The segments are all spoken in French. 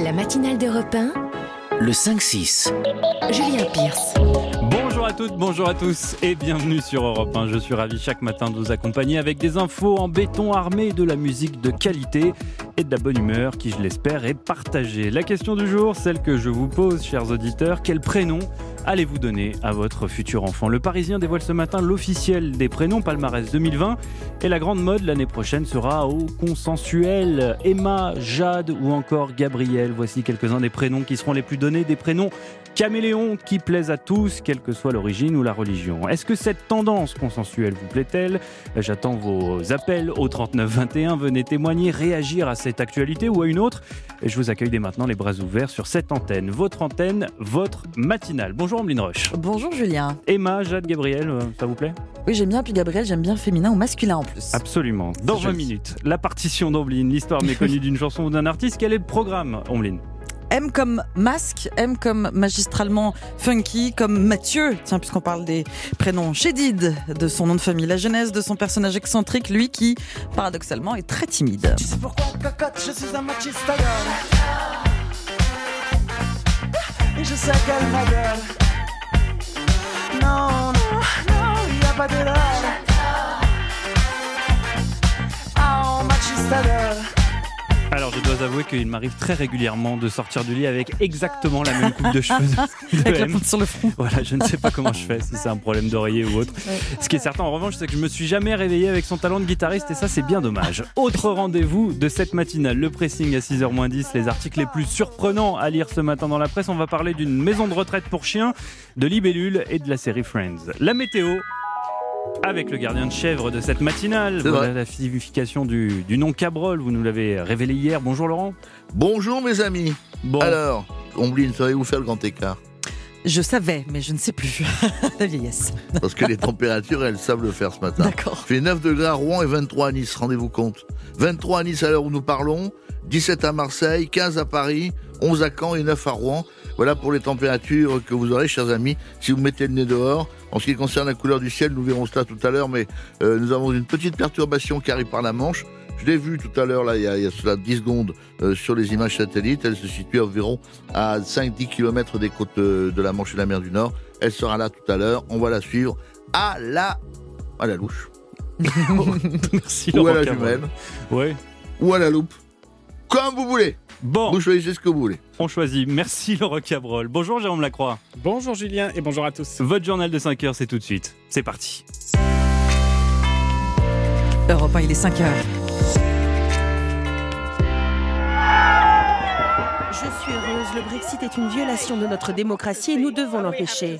La matinale d'Europe 1, le 5-6. Julien Pierce. Bonjour à toutes, bonjour à tous et bienvenue sur Europe 1. Je suis ravi chaque matin de vous accompagner avec des infos en béton armé, de la musique de qualité et de la bonne humeur qui, je l'espère, est partagée. La question du jour, celle que je vous pose, chers auditeurs, quel prénom allez-vous donner à votre futur enfant ? Le Parisien dévoile ce matin l'officiel des prénoms palmarès 2020 et la grande mode l'année prochaine sera au consensuel. Emma, Jade ou encore Gabriel. Voici quelques-uns des prénoms qui seront les plus donnés, des prénoms caméléons qui plaisent à tous, quelle que soit l'origine ou la religion. Est-ce que cette tendance consensuelle vous plaît-elle ? J'attends vos appels au 3921. Venez témoigner, réagir à cette actualité ou à une autre. Et je vous accueille dès maintenant les bras ouverts sur cette antenne, votre matinale. Bonjour Ambline Roche. Bonjour Julien. Emma, Jade, Gabriel, ça vous plaît ? Oui, j'aime bien, puis Gabriel, j'aime bien féminin ou masculin en plus. Absolument. Dans 20 minutes, la partition d'Ambline, l'histoire méconnue d'une chanson ou d'un artiste. Quel est le programme, Ambline ? M comme masque, M comme magistralement funky, comme Mathieu, tiens, puisqu'on parle des prénoms, Chédid, de son nom de famille, la genèse de son personnage excentrique, lui qui, paradoxalement, est très timide. Tu sais pourquoi, cocotte, je suis un machista girl. Et je sais qu'elle ma gueule. Non, y a pas de l'heure. Oh, machista girl. Alors je dois avouer qu'il m'arrive très régulièrement de sortir du lit avec exactement la même coupe de cheveux de Avec la M. pointe sur le front. Voilà, je ne sais pas comment je fais, si c'est un problème d'oreiller ou autre. Ouais. Ce qui est certain en revanche, c'est que je me suis jamais réveillé avec son talent de guitariste et ça c'est bien dommage. Autre rendez-vous de cette matinale, le pressing à 6h-10, les articles les plus surprenants à lire ce matin dans la presse. On va parler d'une maison de retraite pour chiens, de Libellule et de la série Friends. La météo avec le gardien de chèvre de cette matinale. Voilà la signification du nom Cabrol, vous nous l'avez révélé hier. Bonjour Laurent. Bonjour mes amis. Bon. Alors, Ombline, savez-vous faire le grand écart ? Je savais, mais je ne sais plus. La vieillesse. Parce que les températures, elles savent le faire ce matin. D'accord. Il fait 9 degrés à Rouen et 23 à Nice, rendez-vous compte. 23 à Nice à l'heure où nous parlons, 17 à Marseille, 15 à Paris, 11 à Caen et 9 à Rouen. Voilà pour les températures que vous aurez, chers amis, si vous mettez le nez dehors. En ce qui concerne la couleur du ciel, nous verrons cela tout à l'heure, mais nous avons une petite perturbation qui arrive par la Manche. Je l'ai vue tout à l'heure, là, il y a cela 10 secondes, sur les images satellites. Elle se situe environ à 5-10 km des côtes de la Manche et de la mer du Nord. Elle sera là tout à l'heure. On va la suivre à la louche. Merci Ou Laurent à la Cabrol. jumelle. Ouais. Ou à la loupe. Comme vous voulez. Bon, Vous choisissez ce que vous voulez. on choisit. Merci Laurent Cabrol. Bonjour Jérôme Lacroix. Bonjour Julien et bonjour à tous. Votre journal de 5 heures, c'est tout de suite. C'est parti. Europe 1, il est 5h. Je suis heureuse, le Brexit est une violation de notre démocratie et nous devons l'empêcher.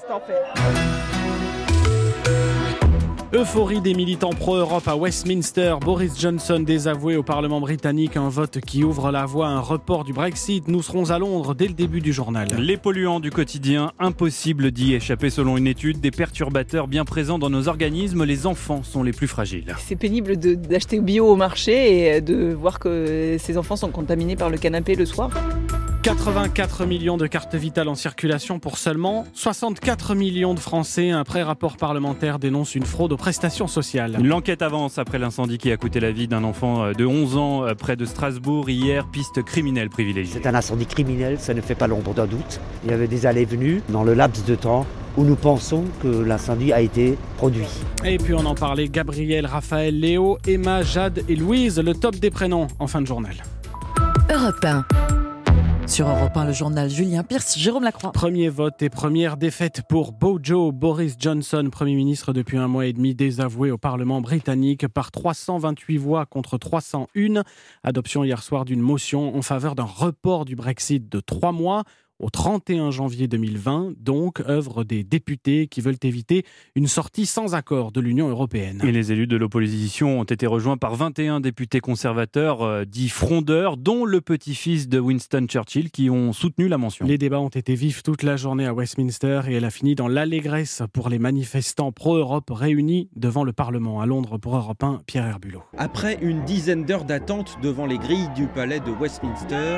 Euphorie des militants pro-Europe à Westminster. Boris Johnson désavoué au Parlement britannique, un vote qui ouvre la voie à un report du Brexit. Nous serons à Londres dès le début du journal. Les polluants du quotidien, impossible d'y échapper selon une étude. Des perturbateurs bien présents dans nos organismes, les enfants sont les plus fragiles. C'est pénible d'acheter bio au marché et de voir que ces enfants sont contaminés par le canapé le soir. 84 millions de cartes vitales en circulation pour seulement 64 millions de Français. Un pré-rapport parlementaire dénonce une fraude aux prestations sociales. L'enquête avance après l'incendie qui a coûté la vie d'un enfant de 11 ans près de Strasbourg. Hier, piste criminelle privilégiée. C'est un incendie criminel, ça ne fait pas l'ombre d'un doute. Il y avait des allées et venues dans le laps de temps où nous pensons que l'incendie a été produit. Et puis on en parlait, Gabriel, Raphaël, Léo, Emma, Jade et Louise, le top des prénoms en fin de journal. Europe 1. Sur Europe 1, le journal Julien Pierce, Jérôme Lacroix. Premier vote et première défaite pour Boris Johnson, Premier ministre depuis 1 mois et demi, désavoué au Parlement britannique par 328 voix contre 301. Adoption hier soir d'une motion en faveur d'un report du Brexit de 3 mois. Au 31 janvier 2020, donc, œuvre des députés qui veulent éviter une sortie sans accord de l'Union européenne. Et les élus de l'opposition ont été rejoints par 21 députés conservateurs dits frondeurs, dont le petit-fils de Winston Churchill, qui ont soutenu la mention. Les débats ont été vifs toute la journée à Westminster et elle a fini dans l'allégresse pour les manifestants pro-Europe réunis devant le Parlement. À Londres pour Europe 1, Pierre Herbulot. Après une dizaine d'heures d'attente devant les grilles du palais de Westminster,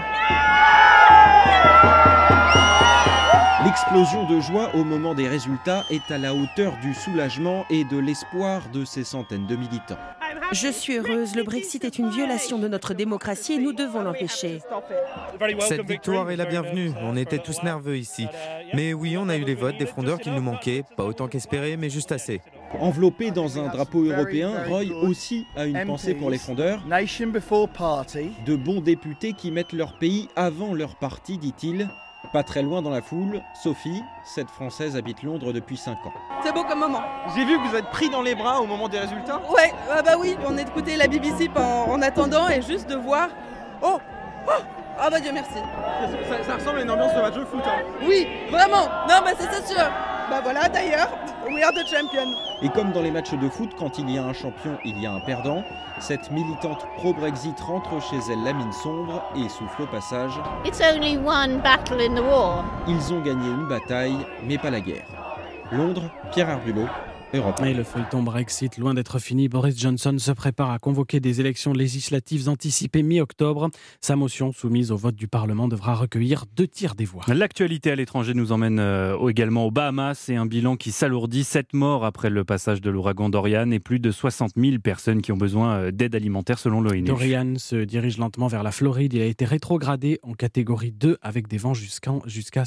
l'explosion de joie au moment des résultats est à la hauteur du soulagement et de l'espoir de ces centaines de militants. Je suis heureuse, le Brexit est une violation de notre démocratie et nous devons l'empêcher. Cette victoire est la bienvenue, on était tous nerveux ici. Mais oui, on a eu les votes des frondeurs qui nous manquaient, pas autant qu'espéré, mais juste assez. Enveloppé dans un drapeau européen, Roy aussi a une pensée pour les frondeurs. De bons députés qui mettent leur pays avant leur parti, dit-il. Pas très loin dans la foule, Sophie, cette Française habite Londres depuis 5 ans. C'est beau comme moment. J'ai vu que vous êtes pris dans les bras au moment des résultats. Ouais, bah oui, on écoutait la BBC en attendant et juste de voir... Oh ah bah Dieu merci. Ça ressemble à une ambiance de match de foot. Hein. Oui, vraiment. Non mais c'est sûr. Bah voilà d'ailleurs, we are the champion. Et comme dans les matchs de foot, quand il y a un champion, il y a un perdant, cette militante pro-Brexit rentre chez elle la mine sombre et souffle au passage. It's only one battle in the war. Ils ont gagné une bataille, mais pas la guerre. Londres, Pierre Arbulot, Europe 1. Et le feuilleton Brexit, loin d'être fini, Boris Johnson se prépare à convoquer des élections législatives anticipées mi-octobre. Sa motion soumise au vote du Parlement devra recueillir 2 tiers des voix. L'actualité à l'étranger nous emmène également aux Bahamas et un bilan qui s'alourdit. 7 morts après le passage de l'ouragan Dorian et plus de 60 000 personnes qui ont besoin d'aide alimentaire selon l'ONU. Dorian se dirige lentement vers la Floride. Il a été rétrogradé en catégorie 2 avec des vents jusqu'à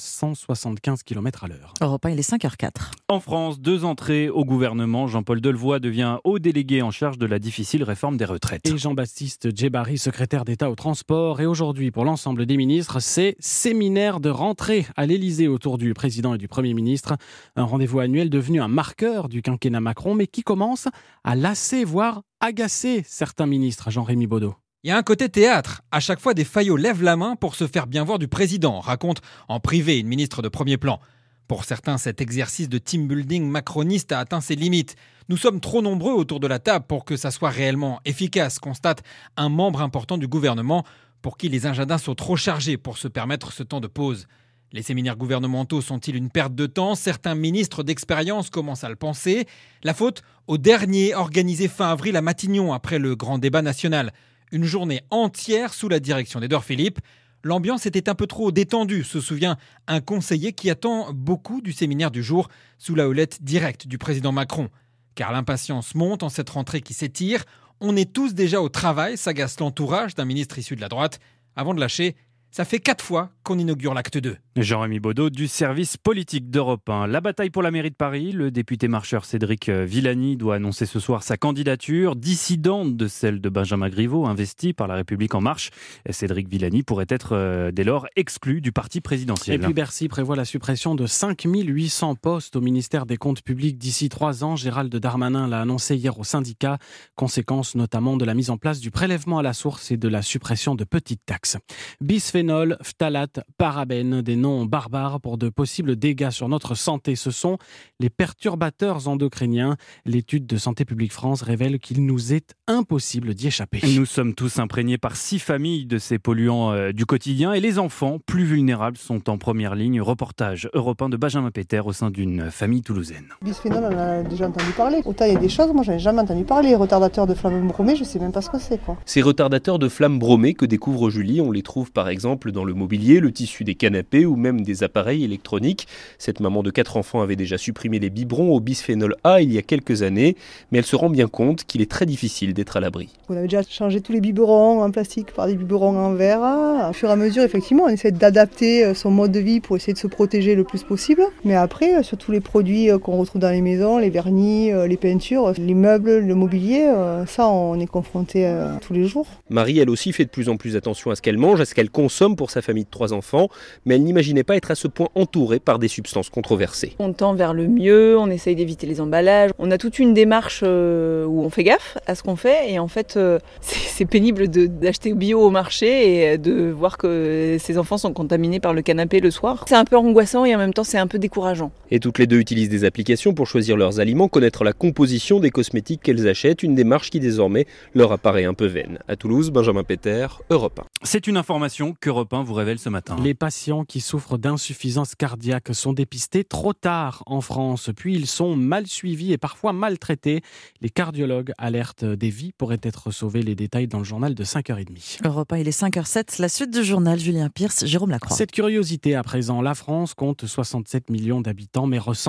175 km/h. Europe 1, il est 5h04. En France, 2 entrées au gouvernement. Jean-Paul Delevoye devient haut délégué en charge de la difficile réforme des retraites. Et Jean-Baptiste Djebari, secrétaire d'État au transport. Et aujourd'hui, pour l'ensemble des ministres, c'est séminaire de rentrée à l'Élysée autour du président et du Premier ministre. Un rendez-vous annuel devenu un marqueur du quinquennat Macron, mais qui commence à lasser, voire agacer certains ministres. Jean-Rémy Baudot. Il y a un côté théâtre. À chaque fois, des faillots lèvent la main pour se faire bien voir du président, raconte en privé une ministre de premier plan. Pour certains, cet exercice de team building macroniste a atteint ses limites. Nous sommes trop nombreux autour de la table pour que ça soit réellement efficace, constate un membre important du gouvernement pour qui les agendas sont trop chargés pour se permettre ce temps de pause. Les séminaires gouvernementaux sont-ils une perte de temps ? Certains ministres d'expérience commencent à le penser. La faute au dernier organisé fin avril à Matignon après le grand débat national. Une journée entière sous la direction d'Édouard Philippe. L'ambiance était un peu trop détendue, se souvient un conseiller qui attend beaucoup du séminaire du jour sous la houlette directe du président Macron. Car l'impatience monte en cette rentrée qui s'étire. On est tous déjà au travail, s'agace l'entourage d'un ministre issu de la droite. Avant de lâcher, ça fait 4 fois qu'on inaugure l'acte 2. Jean-Rémy Baudot du service politique d'Europe 1. La bataille pour la mairie de Paris, le député marcheur Cédric Villani doit annoncer ce soir sa candidature, dissidente de celle de Benjamin Griveaux, investi par La République En Marche. Cédric Villani pourrait être dès lors exclu du parti présidentiel. Et puis Bercy prévoit la suppression de 5800 postes au ministère des Comptes publics d'ici 3 ans. Gérald Darmanin l'a annoncé hier au syndicat, conséquence notamment de la mise en place du prélèvement à la source et de la suppression de petites taxes. Bisphénol, phtalate, parabènes, des noms barbares pour de possibles dégâts sur notre santé. Ce sont les perturbateurs endocriniens. L'étude de Santé publique France révèle qu'il nous est impossible d'y échapper. Nous sommes tous imprégnés par 6 familles de ces polluants du quotidien et les enfants plus vulnérables sont en première ligne. Reportage Europe 1 de Benjamin Péter au sein d'une famille toulousaine. Bisphénol, on en a déjà entendu parler. Autant il y a des choses, moi j'en ai jamais entendu parler. Les retardateurs de flammes bromées, je sais même pas ce que c'est, quoi. Ces retardateurs de flammes bromées que découvre Julie, on les trouve par exemple dans le mobilier, le tissu des canapés ou même des appareils électroniques. Cette maman de 4 enfants avait déjà supprimé les biberons au bisphénol A il y a quelques années, mais elle se rend bien compte qu'il est très difficile d'être à l'abri. On avait déjà changé tous les biberons en plastique par des biberons en verre. Au fur et à mesure, effectivement, on essaie d'adapter son mode de vie pour essayer de se protéger le plus possible. Mais après, sur tous les produits qu'on retrouve dans les maisons, les vernis, les peintures, les meubles, le mobilier, ça on est confronté tous les jours. Marie, elle aussi, fait de plus en plus attention à ce qu'elle mange, à ce qu'elle consomme pour sa famille de 3 enfants, mais elle n'imaginait pas être à ce point entourée par des substances controversées. On tend vers le mieux, on essaye d'éviter les emballages. On a toute une démarche où on fait gaffe à ce qu'on fait et en fait c'est pénible d'acheter bio au marché et de voir que ces enfants sont contaminés par le canapé le soir. C'est un peu angoissant et en même temps c'est un peu décourageant. Et toutes les deux utilisent des applications pour choisir leurs aliments, connaître la composition des cosmétiques qu'elles achètent, une démarche qui désormais leur apparaît un peu vaine. À Toulouse, Benjamin Péter, Europe 1. C'est une information qu'Europe 1 vous révèle ce matin. Les patients qui souffrent d'insuffisance cardiaque sont dépistés trop tard en France, puis ils sont mal suivis et parfois maltraités. Les cardiologues alertent des vies pourraient être sauvées. Les détails dans le journal de 5h30. Europe 1, il est 5h07. La suite du journal, Julien Pierce, Jérôme Lacroix. Cette curiosité à présent, la France compte 67 millions d'habitants mais recense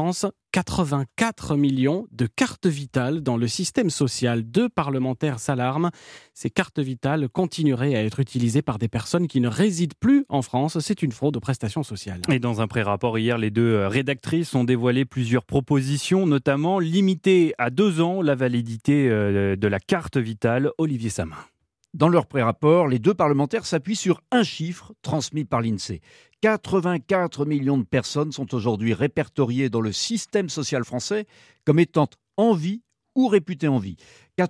84 millions de cartes vitales dans le système social. 2 parlementaires s'alarment. Ces cartes vitales continueraient à être utilisées par des personnes qui ne résident plus en France. C'est une fraude aux prestations sociales. Et dans un pré-rapport hier, les 2 rédactrices ont dévoilé plusieurs propositions, notamment limiter à 2 ans la validité de la carte vitale. Olivier Samin. Dans leur pré-rapport, les 2 parlementaires s'appuient sur un chiffre transmis par l'INSEE. 84 millions de personnes sont aujourd'hui répertoriées dans le système social français comme étant en vie ou réputées en vie.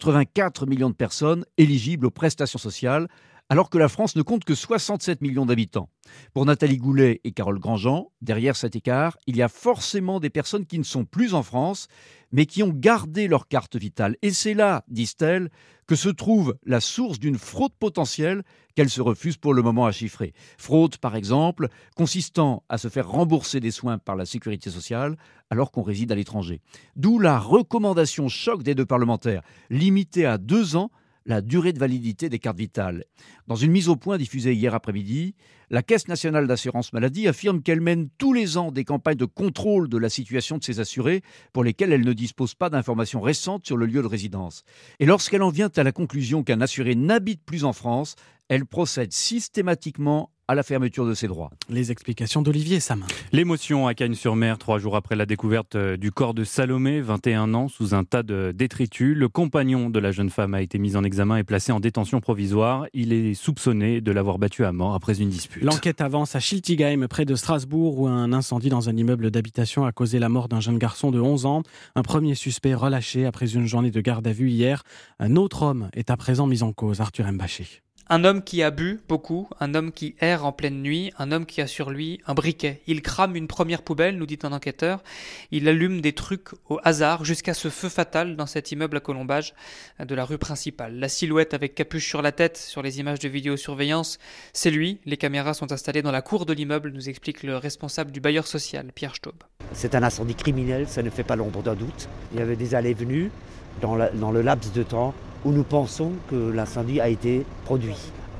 84 millions de personnes éligibles aux prestations sociales, alors que la France ne compte que 67 millions d'habitants. Pour Nathalie Goulet et Carole Grandjean, derrière cet écart, il y a forcément des personnes qui ne sont plus en France, mais qui ont gardé leur carte vitale. Et c'est là, disent-elles, que se trouve la source d'une fraude potentielle qu'elles se refusent pour le moment à chiffrer. Fraude, par exemple, consistant à se faire rembourser des soins par la sécurité sociale alors qu'on réside à l'étranger. D'où la recommandation choc des 2 parlementaires, limitée à 2 ans la durée de validité des cartes vitales. Dans une mise au point diffusée hier après-midi, la Caisse nationale d'assurance maladie affirme qu'elle mène tous les ans des campagnes de contrôle de la situation de ses assurés pour lesquels elle ne dispose pas d'informations récentes sur le lieu de résidence. Et lorsqu'elle en vient à la conclusion qu'un assuré n'habite plus en France, elle procède systématiquement à la fermeture de ses droits. Les explications d'Olivier Samin. L'émotion à Cagnes-sur-Mer, 3 jours après la découverte du corps de Salomé, 21 ans, sous un tas de détritus. Le compagnon de la jeune femme a été mis en examen et placé en détention provisoire. Il est soupçonné de l'avoir battu à mort après une dispute. L'enquête avance à Schiltigheim, près de Strasbourg, où un incendie dans un immeuble d'habitation a causé la mort d'un jeune garçon de 11 ans. Un premier suspect relâché après une journée de garde à vue hier. Un autre homme est à présent mis en cause, Arthur Mbaché. Un homme qui a bu beaucoup, un homme qui erre en pleine nuit, un homme qui a sur lui un briquet. Il crame une première poubelle, nous dit un enquêteur. Il allume des trucs au hasard jusqu'à ce feu fatal dans cet immeuble à colombage de la rue principale. La silhouette avec capuche sur la tête sur les images de vidéosurveillance, c'est lui. Les caméras sont installées dans la cour de l'immeuble, nous explique le responsable du bailleur social, Pierre Staub. C'est un incendie criminel, ça ne fait pas l'ombre d'un doute. Il y avait des allées-venues dans le laps de temps où nous pensons que l'incendie a été produit.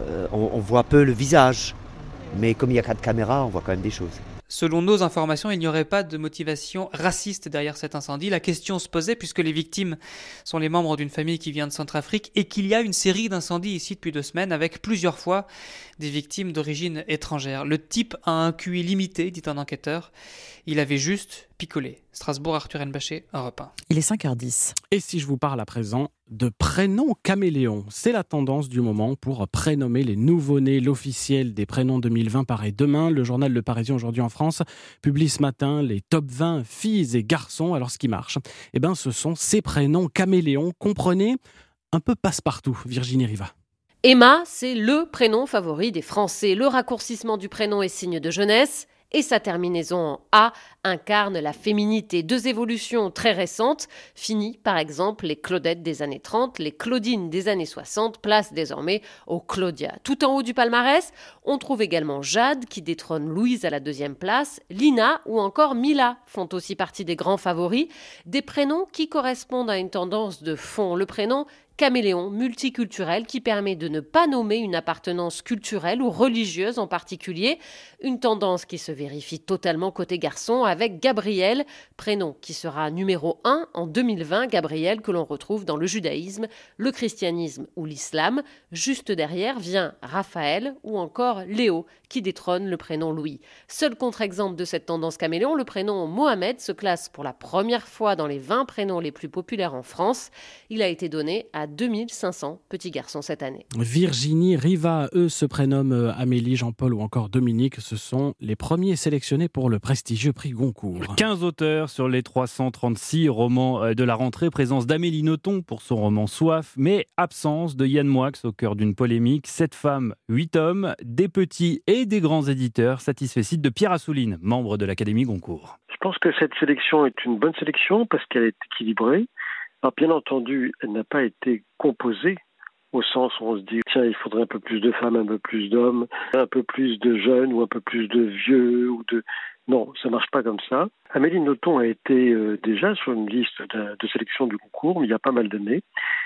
On voit peu le visage, mais comme il n'y a 4 caméras, on voit quand même des choses. Selon nos informations, il n'y aurait pas de motivation raciste derrière cet incendie. La question se posait puisque les victimes sont les membres d'une famille qui vient de Centrafrique et qu'il y a une série d'incendies ici depuis 2 semaines avec plusieurs fois des victimes d'origine étrangère. Le type a un QI limité, dit un enquêteur. Il avait juste picolé. Strasbourg, Arthur Mbaché, Europe 1. Il est 5h10. Et si je vous parle à présent de prénoms caméléons, c'est la tendance du moment pour prénommer les nouveau-nés. L'officiel des prénoms 2020 paraît demain. Le journal Le Parisien aujourd'hui en France publie ce matin les top 20 filles et garçons. Alors ce qui marche, ce sont ces prénoms caméléons. Comprenez, un peu passe-partout. Virginie Riva. Emma, c'est le prénom favori des Français. Le raccourcissement du prénom est signe de jeunesse. Et sa terminaison en A incarne la féminité. 2 évolutions très récentes. Fini, par exemple, les Claudettes des années 30, les Claudines des années 60, place désormais aux Claudia. Tout en haut du palmarès, on trouve également Jade, qui détrône Louise à la 2e place. Lina ou encore Mila font aussi partie des grands favoris. Des prénoms qui correspondent à une tendance de fond. Le prénom caméléon multiculturel qui permet de ne pas nommer une appartenance culturelle ou religieuse en particulier. Une tendance qui se vérifie totalement côté garçon avec Gabriel, prénom qui sera numéro 1 en 2020. Gabriel que l'on retrouve dans le judaïsme, le christianisme ou l'islam. Juste derrière vient Raphaël ou encore Léo qui détrône le prénom Louis. Seul contre-exemple de cette tendance caméléon, le prénom Mohamed se classe pour la première fois dans les 20 prénoms les plus populaires en France. Il a été donné à 2500 petits garçons cette année. Virginie Riva, eux se prénomment Amélie, Jean-Paul ou encore Dominique. Ce sont les premiers sélectionnés pour le prestigieux prix Goncourt. 15 auteurs sur les 336 romans de la rentrée. Présence d'Amélie Nothomb pour son roman Soif, mais absence de Yann Moix au cœur d'une polémique. 7 femmes, 8 hommes, des petits et des grands éditeurs. Satisfait de Pierre Assouline, membre de l'Académie Goncourt. Je pense que cette sélection est une bonne sélection parce qu'elle est équilibrée. Alors bien entendu, elle n'a pas été composée au sens où on se dit tiens, il faudrait un peu plus de femmes, un peu plus d'hommes, un peu plus de jeunes ou un peu plus de vieux ou de... Non, ça marche pas comme ça. Amélie Nothomb a été déjà sur une liste de sélection du concours, mais il y a pas mal d'années.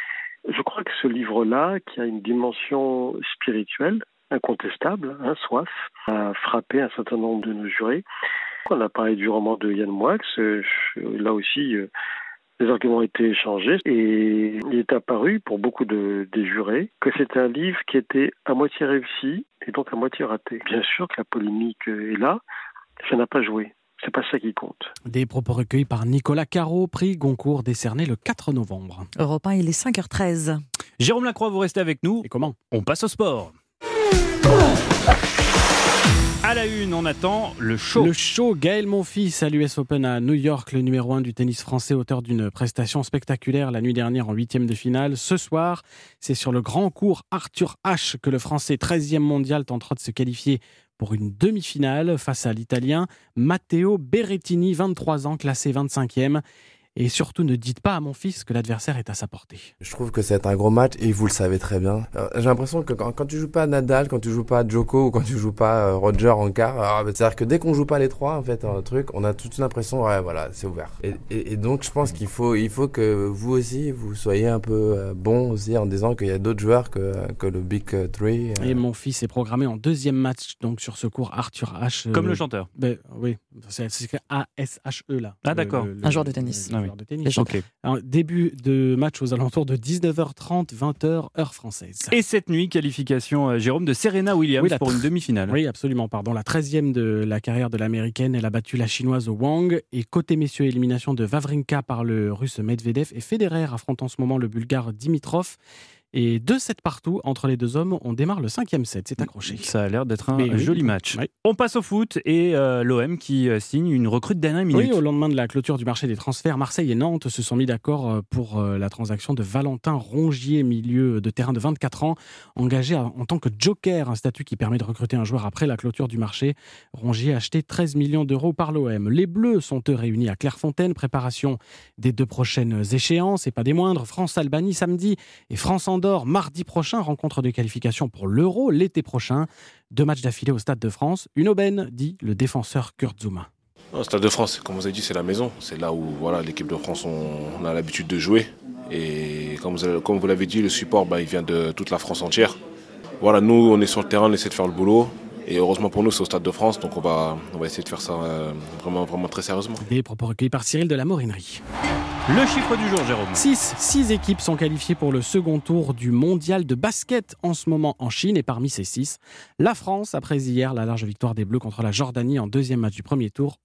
Je crois que ce livre-là, qui a une dimension spirituelle incontestable, Soif, a frappé un certain nombre de nos jurés. On a parlé du roman de Yann Moix. Là aussi, les arguments ont été échangés et il est apparu pour beaucoup des jurés que c'était un livre qui était à moitié réussi et donc à moitié raté. Bien sûr que la polémique est là, ça n'a pas joué. C'est pas ça qui compte. Des propos recueillis par Nicolas Caro, prix Goncourt décerné le 4 novembre. Europe 1, il est 5h13. Jérôme Lacroix, vous restez avec nous. Et comment ? On passe au sport. À la une, on attend le show. Le show, Gaël Monfils à l'US Open à New York, le numéro 1 du tennis français, auteur d'une prestation spectaculaire la nuit dernière en 8e de finale. Ce soir, c'est sur le grand court Arthur Ashe que le Français 13e mondial tentera de se qualifier pour une demi-finale face à l'Italien Matteo Berrettini, 23 ans, classé 25e. Et surtout, ne dites pas à mon fils que l'adversaire est à sa portée. Je trouve que c'est un gros match et vous le savez très bien. J'ai l'impression que quand tu joues pas Nadal, quand tu joues pas Djoko ou quand tu joues pas Roger en quart, c'est-à-dire que dès qu'on joue pas les trois, en fait, un truc, on a toute l'impression, ouais, voilà, c'est ouvert. Et donc, je pense qu'il faut que vous aussi, vous soyez un peu bon aussi en disant qu'il y a d'autres joueurs que le Big Three. Et mon fils est programmé en deuxième match, donc sur ce cours Arthur Ashe. Comme le chanteur. Oui, c'est A-S-H-E là. Ah d'accord. Un joueur de tennis. De tennis. Okay. Alors, début de match aux alentours de 19h30, 20h, heure française. Et cette nuit, qualification, Jérôme, de Serena Williams pour une demi-finale. Oui, absolument. La 13e de la carrière de l'américaine. Elle a battu la chinoise Wang. Et côté messieurs, élimination de Wawrinka par le russe Medvedev. Et Federer affronte en ce moment le bulgare Dimitrov. Et 2-7 partout entre les deux hommes. On démarre le 5e set. C'est accroché. Ça a l'air d'être un joli match. Oui. On passe au foot et l'OM qui signe une recrue de dernière minute. Oui, au lendemain de la clôture du marché des transferts, Marseille et Nantes se sont mis d'accord pour la transaction de Valentin Rongier, milieu de terrain de 24 ans, engagé en tant que joker, un statut qui permet de recruter un joueur après la clôture du marché. Rongier a acheté 13 millions d'euros par l'OM. Les Bleus sont eux réunis à Clairefontaine. Préparation des 2 prochaines échéances et pas des moindres. France-Albanie samedi et France-Andorre mardi prochain, rencontre de qualification pour l'Euro l'été prochain. 2 matchs d'affilée au Stade de France. Une aubaine, dit le défenseur Kurt Zouma. Le Stade de France, comme vous avez dit, c'est la maison. C'est là où l'équipe de France, on a l'habitude de jouer. Et comme vous l'avez dit, le support, il vient de toute la France entière. Voilà, nous, on est sur le terrain, on essaie de faire le boulot. Et heureusement pour nous, c'est au Stade de France, donc on va essayer de faire ça vraiment, vraiment très sérieusement. Des propos recueillis par Cyril de la Morinerie. Le chiffre du jour, Jérôme. 6 équipes sont qualifiées pour le second tour du mondial de basket en ce moment en Chine. Et parmi ces 6, la France, après hier, la large victoire des Bleus contre la Jordanie en deuxième match du premier tour,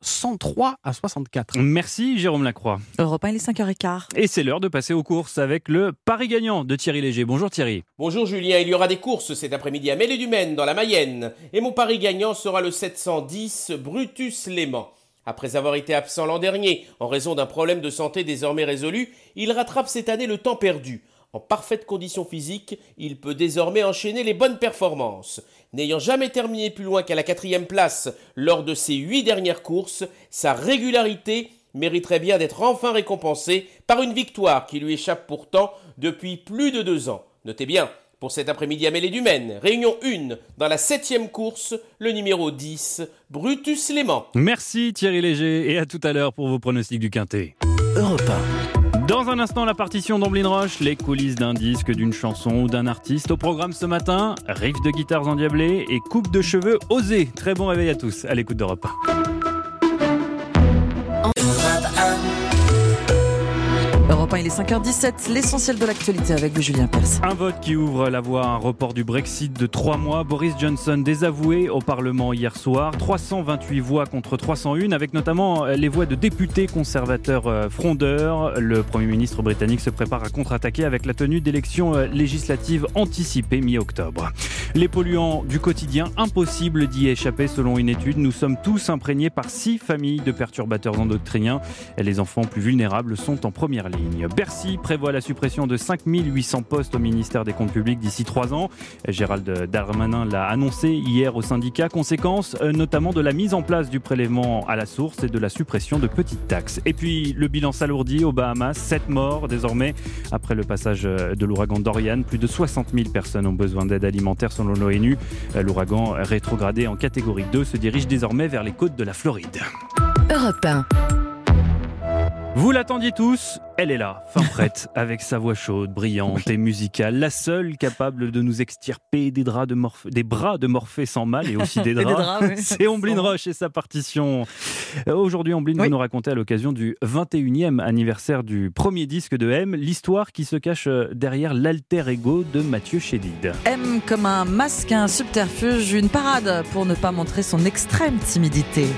103-64. Merci Jérôme Lacroix. Europe 1, il est 5h15. Et c'est l'heure de passer aux courses avec le Paris gagnant de Thierry Léger. Bonjour Thierry. Bonjour Julien, il y aura des courses cet après-midi à Mêlée-du-Maine dans la Mayenne. Et mon Paris gagnant sera le 710 Brutus Léman. Après avoir été absent l'an dernier en raison d'un problème de santé désormais résolu, il rattrape cette année le temps perdu. En parfaite condition physique, il peut désormais enchaîner les bonnes performances. N'ayant jamais terminé plus loin qu'à la 4e place lors de ses 8 dernières courses, sa régularité mériterait bien d'être enfin récompensée par une victoire qui lui échappe pourtant depuis plus de 2 ans. Notez bien, pour cet après-midi à Mêlée-du-Maine, réunion 1, dans la 7e course, le numéro 10, Brutus Léman. Merci Thierry Léger et à tout à l'heure pour vos pronostics du Quintet. Europe 1. Dans un instant, la partition d'Amblin Roche, les coulisses d'un disque, d'une chanson ou d'un artiste. Au programme ce matin, riff de guitares endiablées et coupe de cheveux osée. Très bon réveil à tous, à l'écoute d'Europe 1. Europe 1, il est 5h17, l'essentiel de l'actualité avec vous, Julien Pers. Un vote qui ouvre la voie à un report du Brexit de 3 mois. Boris Johnson désavoué au Parlement hier soir. 328 voix contre 301, avec notamment les voix de députés conservateurs frondeurs. Le Premier ministre britannique se prépare à contre-attaquer avec la tenue d'élections législatives anticipées mi-octobre. Les polluants du quotidien, impossible d'y échapper selon une étude. Nous sommes tous imprégnés par 6 familles de perturbateurs endocriniens. Les enfants plus vulnérables sont en première ligne. Bercy prévoit la suppression de 5800 postes au ministère des Comptes publics d'ici 3 ans. Gérald Darmanin l'a annoncé hier au syndicat. Conséquence notamment de la mise en place du prélèvement à la source et de la suppression de petites taxes. Et puis le bilan s'alourdit aux Bahamas. 7 morts désormais après le passage de l'ouragan Dorian. Plus de 60 000 personnes ont besoin d'aide alimentaire selon l'ONU. L'ouragan rétrogradé en catégorie 2 se dirige désormais vers les côtes de la Floride. Europe 1. Vous l'attendiez tous, elle est là, fin prête, avec sa voix chaude, brillante et musicale, la seule capable de nous extirper des bras de Morphée sans mal et aussi des draps. Oui. C'est Omblin Roche et sa partition. Aujourd'hui, Omblin, vous nous racontez à l'occasion du 21e anniversaire du premier disque de M, l'histoire qui se cache derrière l'alter ego de Mathieu Chédid. M comme un masque, un subterfuge, une parade pour ne pas montrer son extrême timidité.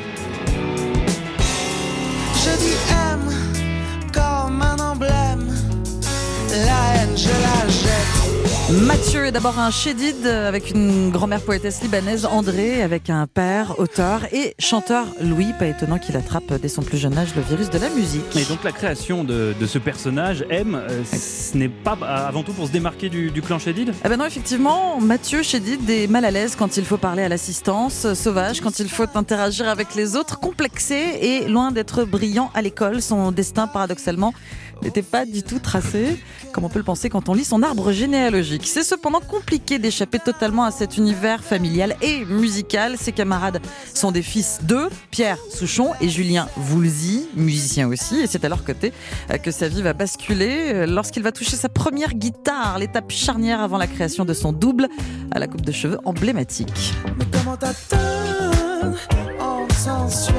Je dis M comme un emblème, la haine je la jette. Mathieu est d'abord un chédid avec une grand-mère poétesse libanaise, André, avec un père, auteur et chanteur Louis. Pas étonnant qu'il attrape dès son plus jeune âge le virus de la musique. Et donc la création de ce personnage, M, ce n'est pas avant tout pour se démarquer du clan Chédid ? Eh ben non, effectivement, Mathieu Chédid est mal à l'aise quand il faut parler à l'assistance, sauvage quand il faut interagir avec les autres, complexé et loin d'être brillant à l'école. Son destin, paradoxalement, n'était pas du tout tracé, comme on peut le penser quand on lit son arbre généalogique. C'est cependant compliqué d'échapper totalement à cet univers familial et musical. Ses camarades sont des fils de Pierre Souchon et Julien Voulzy, musicien aussi, et c'est à leur côté que sa vie va basculer lorsqu'il va toucher sa première guitare, l'étape charnière avant la création de son double à la coupe de cheveux emblématique. Mais comment t'attends en sensuel,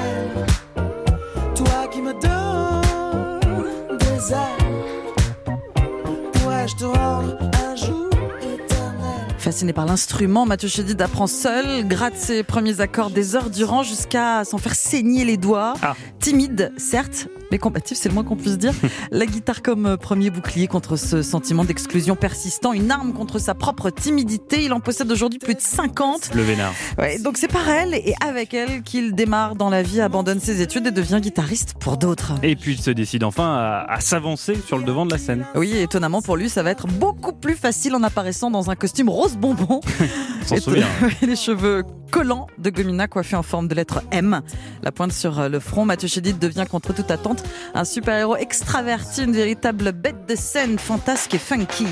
toi qui me donnes des ailes, pourrais-je te rendre un jour éternel? Fasciné par l'instrument, Mathieu Chédid apprend seul, gratte ses premiers accords des heures durant jusqu'à s'en faire saigner les doigts. Timide, certes, mais combatif, c'est le moins qu'on puisse dire. La guitare comme premier bouclier contre ce sentiment d'exclusion persistant, une arme contre sa propre timidité. Il en possède aujourd'hui plus de 50. Le vénard. Ouais, donc c'est par elle et avec elle qu'il démarre dans la vie, abandonne ses études et devient guitariste pour d'autres. Et puis il se décide enfin à s'avancer sur le devant de la scène. Oui, étonnamment pour lui, ça va être beaucoup plus facile en apparaissant dans un costume rose bonbon. On s'en souvient. Et les cheveux collants de Gomina coiffés en forme de lettre M. La pointe sur le front, Mathieu Chédid devient contre toute attente un super-héros extraverti, une véritable bête de scène fantasque et funky.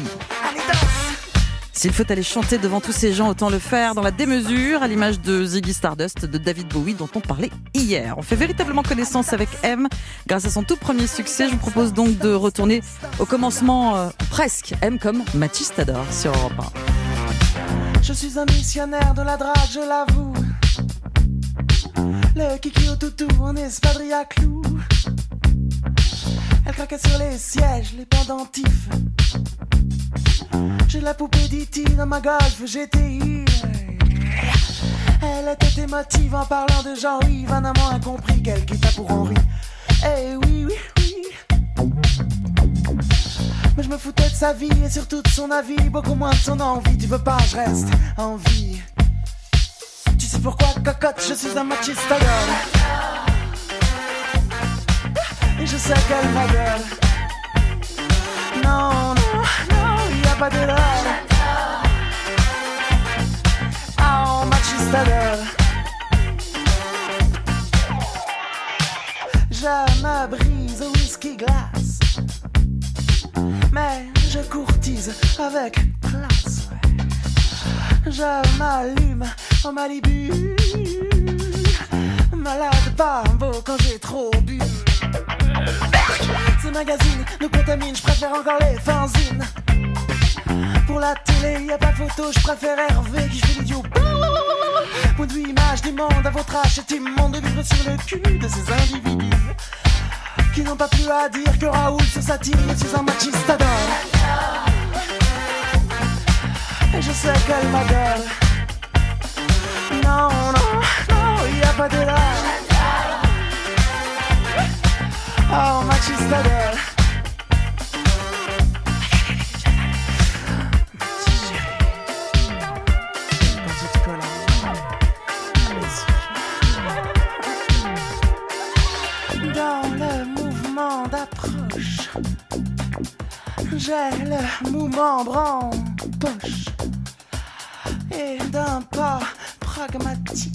S'il faut aller chanter devant tous ces gens, autant le faire dans la démesure, à l'image de Ziggy Stardust, de David Bowie, dont on parlait hier. On fait véritablement connaissance avec M grâce à son tout premier succès. Je vous propose donc de retourner au commencement presque. M comme Mathis Tador sur Europe 1. Je suis un missionnaire de la drague, je l'avoue. Le kiki au toutou en espadrille à clous. Elle craquait sur les sièges, les pendentifs. J'ai la poupée d'E.T. dans ma Golf GTI. Elle était émotive en parlant de Jean-Yves. Un amant incompris qu'elle quitta pour Henri. Eh oui, oui, oui. Mais je me foutais de sa vie et surtout de son avis. Beaucoup moins de son envie. Tu veux pas, je reste en vie. Tu sais pourquoi, cocotte, je suis un machista girl. Et je sais qu'elle m'adore. Non, non, non, y a pas de love. Oh, machista girl. Je me brise au whisky glace, mais je courtise avec classe. Je m'allume en Malibu. Malade pas beau quand j'ai trop bu. Ces magazines nous contaminent, je préfère encore les fanzines. Pour la télé, y a pas photo, je préfère Hervé qui fait l'idiot. Point de vue image du monde à votre âge, c'est immonde de vivre sur le cul de ces individus qui n'ont pas plus à dire que Raoul se satire. Je suis un machista d'or et je sais qu'elle m'adore. Non, non, non, y a pas de là. Oh, machista girl. Dans le mouvement d'approche, j'ai le mouvement en poche. Et d'un pas pragmatique,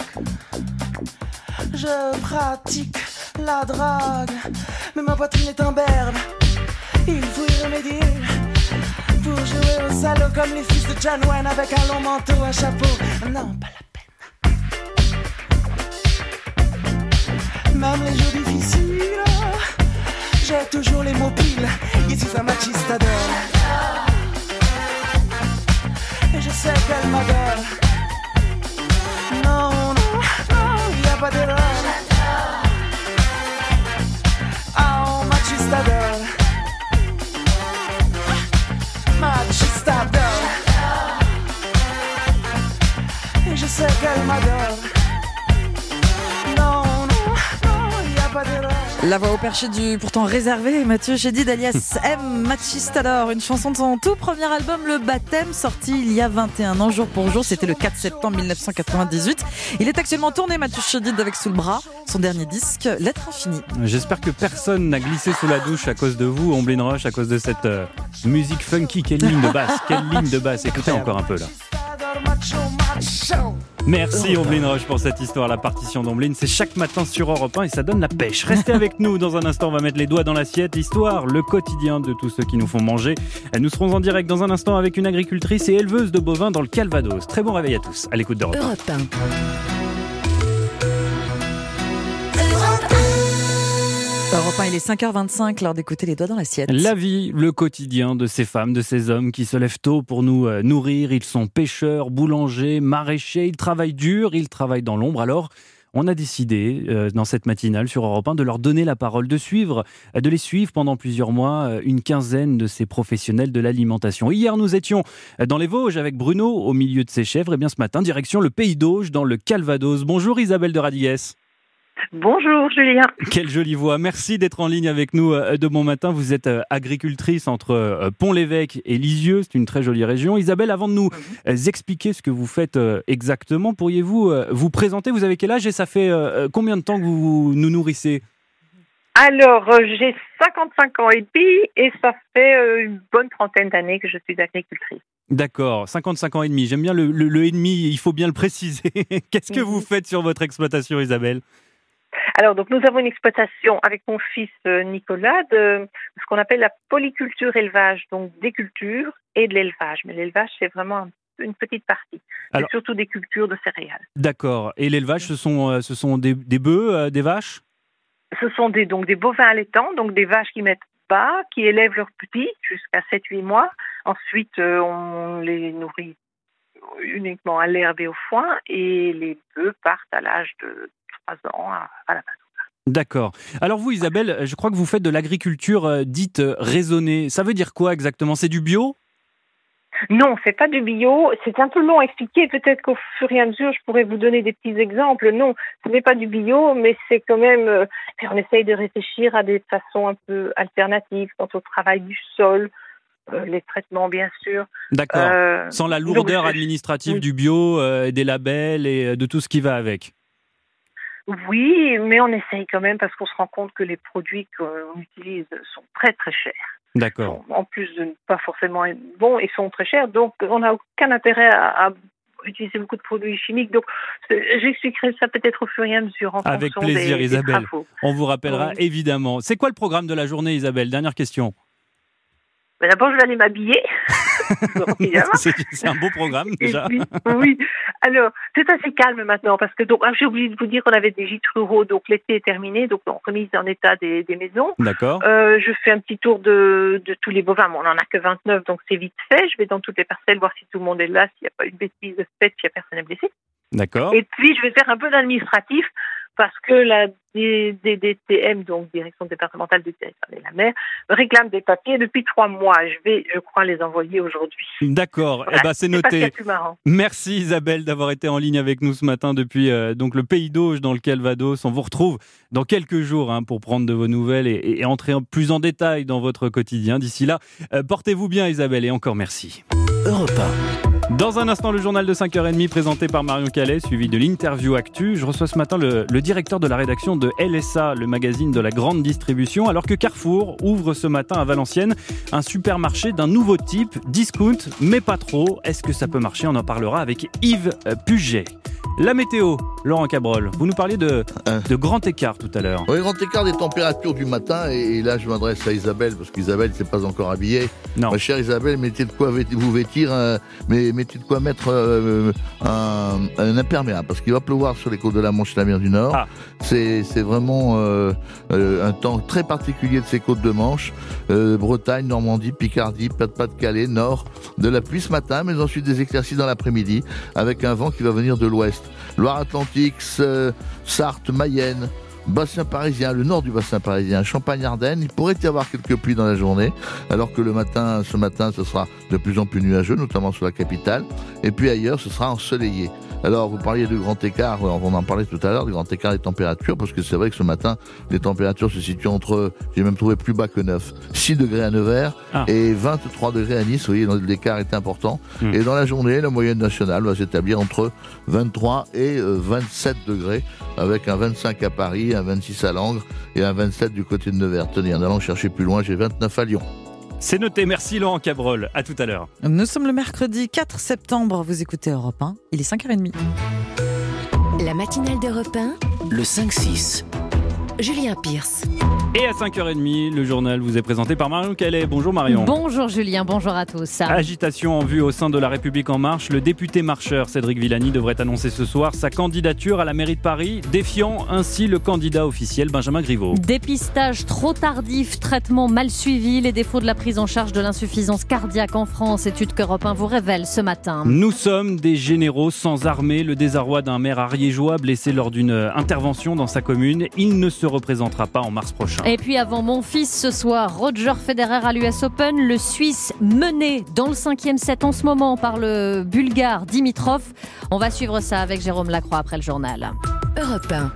je pratique la drague, mais ma poitrine est en berne. Il faut y remédier pour jouer au salaud comme les fils de John Wayne avec un long manteau, un chapeau. Non, pas la peine. Même les jours difficiles, j'ai La voix au perché du pourtant réservé Mathieu Chédid alias M. Machistador, une chanson de son tout premier album Le Baptême, sorti il y a 21 ans jour pour jour, c'était le 4 septembre 1998. Il est actuellement tourné, Mathieu Chédid, avec sous le bras son dernier disque, L'être infini. J'espère que personne n'a glissé sous la douche à cause de vous, Omblin Roche, à cause de cette musique funky. Quelle ligne de basse, écoutez encore un peu là. Merci Omblin Roche pour cette histoire. La partition d'Omblin, c'est chaque matin sur Europe 1 et ça donne la pêche. Restez avec nous, dans un instant on va mettre les doigts dans l'assiette. L'histoire, le quotidien de tous ceux qui nous font manger. Nous serons en direct dans un instant avec une agricultrice et éleveuse de bovins dans le Calvados. Très bon réveil à tous, à l'écoute d'Europe 1. Europe 1. Europe 1, il est 5h25, l'heure d'écouter les doigts dans l'assiette. La vie, le quotidien de ces femmes, de ces hommes qui se lèvent tôt pour nous nourrir. Ils sont pêcheurs, boulangers, maraîchers, ils travaillent dur, ils travaillent dans l'ombre. Alors, on a décidé, dans cette matinale sur Europe 1, de leur donner la parole, de les suivre pendant plusieurs mois, une quinzaine de ces professionnels de l'alimentation. Hier, nous étions dans les Vosges avec Bruno, au milieu de ses chèvres. Et bien ce matin, direction le Pays d'Auge, dans le Calvados. Bonjour Isabelle de Radiguès. Bonjour Julien. Quelle jolie voix. Merci d'être en ligne avec nous de bon matin. Vous êtes agricultrice entre Pont-l'Évêque et Lisieux. C'est une très jolie région. Isabelle, avant de nous expliquer ce que vous faites exactement, pourriez-vous vous présenter? Vous avez quel âge et ça fait combien de temps que vous nous nourrissez? Alors, j'ai 55 ans et demi et ça fait une bonne trentaine d'années que je suis agricultrice. D'accord, 55 ans et demi. J'aime bien le et demi, il faut bien le préciser. Qu'est-ce que vous faites sur votre exploitation, Isabelle? Alors, donc, nous avons une exploitation avec mon fils Nicolas de ce qu'on appelle la polyculture élevage, donc des cultures et de l'élevage. Mais l'élevage, c'est vraiment une petite partie. C'est surtout des cultures de céréales. D'accord. Et l'élevage, ce sont des bœufs, des vaches? Ce sont des bovins allaitants, donc des vaches qui mettent bas, qui élèvent leurs petits jusqu'à 7-8 mois. Ensuite, on les nourrit uniquement à l'herbe et au foin et les bœufs partent à l'âge de 3 ans à la pasture. D'accord. Alors vous, Isabelle, je crois que vous faites de l'agriculture dite raisonnée. Ça veut dire quoi exactement? C'est du bio? Non, c'est pas du bio. C'est un peu long à expliquer. Peut-être qu'au fur et à mesure, je pourrais vous donner des petits exemples. Non, ce n'est pas du bio, mais c'est quand même... on essaye de réfléchir à des façons un peu alternatives quant au travail du sol, les traitements, bien sûr. D'accord. Sans la lourdeur administrative du bio, des labels et de tout ce qui va avec. Oui, mais on essaye quand même parce qu'on se rend compte que les produits qu'on utilise sont très très chers. D'accord. En plus de ne pas forcément être bons, ils sont très chers, donc on n'a aucun intérêt à utiliser beaucoup de produits chimiques. Donc j'expliquerai ça peut-être au fur et à mesure en avec fonction plaisir, des Isabelle. travaux. On vous rappellera évidemment. C'est quoi le programme de la journée, Isabelle? Dernière question. D'abord, je vais aller m'habiller. C'est un beau programme déjà. Puis, oui. Alors, c'est assez calme maintenant parce que j'ai oublié de vous dire qu'on avait des gîtes ruraux, donc l'été est terminé, donc on remise en état des maisons. D'accord. Je fais un petit tour de tous les bovins. Bon, on n'en a que 29, donc c'est vite fait. Je vais dans toutes les parcelles voir si tout le monde est là, s'il n'y a pas une bêtise faite, s'il n'y a personne à blesser. D'accord. Et puis, je vais faire un peu d'administratif parce que la DDTM, donc Direction départementale du territoire et de la mer, réclame des papiers depuis 3 mois. Je vais, je crois, les envoyer aujourd'hui. D'accord, voilà, c'est noté. Plus marrant. Merci Isabelle d'avoir été en ligne avec nous ce matin depuis donc le Pays d'Auge dans le Calvados. On vous retrouve dans quelques jours pour prendre de vos nouvelles et entrer plus en détail dans votre quotidien. D'ici là, portez-vous bien Isabelle et encore merci. Europe 1. Dans un instant, le journal de 5h30 présenté par Marion Calais, suivi de l'interview Actu. Je reçois ce matin le directeur de la rédaction de LSA, le magazine de la grande distribution, alors que Carrefour ouvre ce matin à Valenciennes un supermarché d'un nouveau type, discount, mais pas trop. Est-ce que ça peut marcher? On en parlera avec Yves Puget. La météo, Laurent Cabrol, vous nous parliez de grand écart tout à l'heure. Oui, grand écart des températures du matin, et là je m'adresse à Isabelle, parce qu'Isabelle ne s'est pas encore habillée. Non. Ma chère Isabelle, mettez de quoi vous vêtir, mais mettez de quoi mettre un imperméable, parce qu'il va pleuvoir sur les côtes de la Manche et la mer du Nord. Ah. C'est vraiment un temps très particulier de ces côtes de Manche. Bretagne, Normandie, Picardie, Pas-de-Calais, Nord, de la pluie ce matin, mais ensuite des éclaircies dans l'après-midi, avec un vent qui va venir de l'ouest. Loire-Atlantique, Sarthe, Mayenne, bassin parisien, le nord du bassin parisien, Champagne-Ardenne, il pourrait y avoir quelques pluies dans la journée, alors que ce matin, ce sera de plus en plus nuageux, notamment sur la capitale. Et puis ailleurs, ce sera ensoleillé. Alors, vous parliez de grand écart, on en parlait tout à l'heure, du grand écart des températures, parce que c'est vrai que ce matin, les températures se situent entre, j'ai même trouvé plus bas que 9, 6 degrés à Nevers et 23 degrés à Nice. Vous voyez, l'écart est important. Et dans la journée, la moyenne nationale va s'établir entre 23 et 27 degrés, avec un 25 à Paris, un 26 à Langres et un 27 du côté de Nevers. Tenez, en allant chercher plus loin, j'ai 29 à Lyon. C'est noté, merci Laurent Cabrol, à tout à l'heure. Nous sommes le mercredi 4 septembre, vous écoutez Europe 1, il est 5h30. La matinale d'Europe 1, le 5-6. Julien Pierce. Et à 5h30, le journal vous est présenté par Marion Calais. Bonjour Marion. Bonjour Julien, bonjour à tous. Agitation en vue au sein de La République En Marche. Le député marcheur Cédric Villani devrait annoncer ce soir sa candidature à la mairie de Paris, défiant ainsi le candidat officiel Benjamin Griveaux. Dépistage trop tardif, traitement mal suivi, les défauts de la prise en charge de l'insuffisance cardiaque en France. Étude qu'Europe 1 vous révèle ce matin. Nous sommes des généraux sans armée. Le désarroi d'un maire ariégeois blessé lors d'une intervention dans sa commune. Il ne se représentera pas en mars prochain. Et puis avant mon fils ce soir, Roger Federer à l'US Open, le Suisse mené dans le 5e set en ce moment par le Bulgare Dimitrov. On va suivre ça avec Jérôme Lacroix après le journal. Europe 1.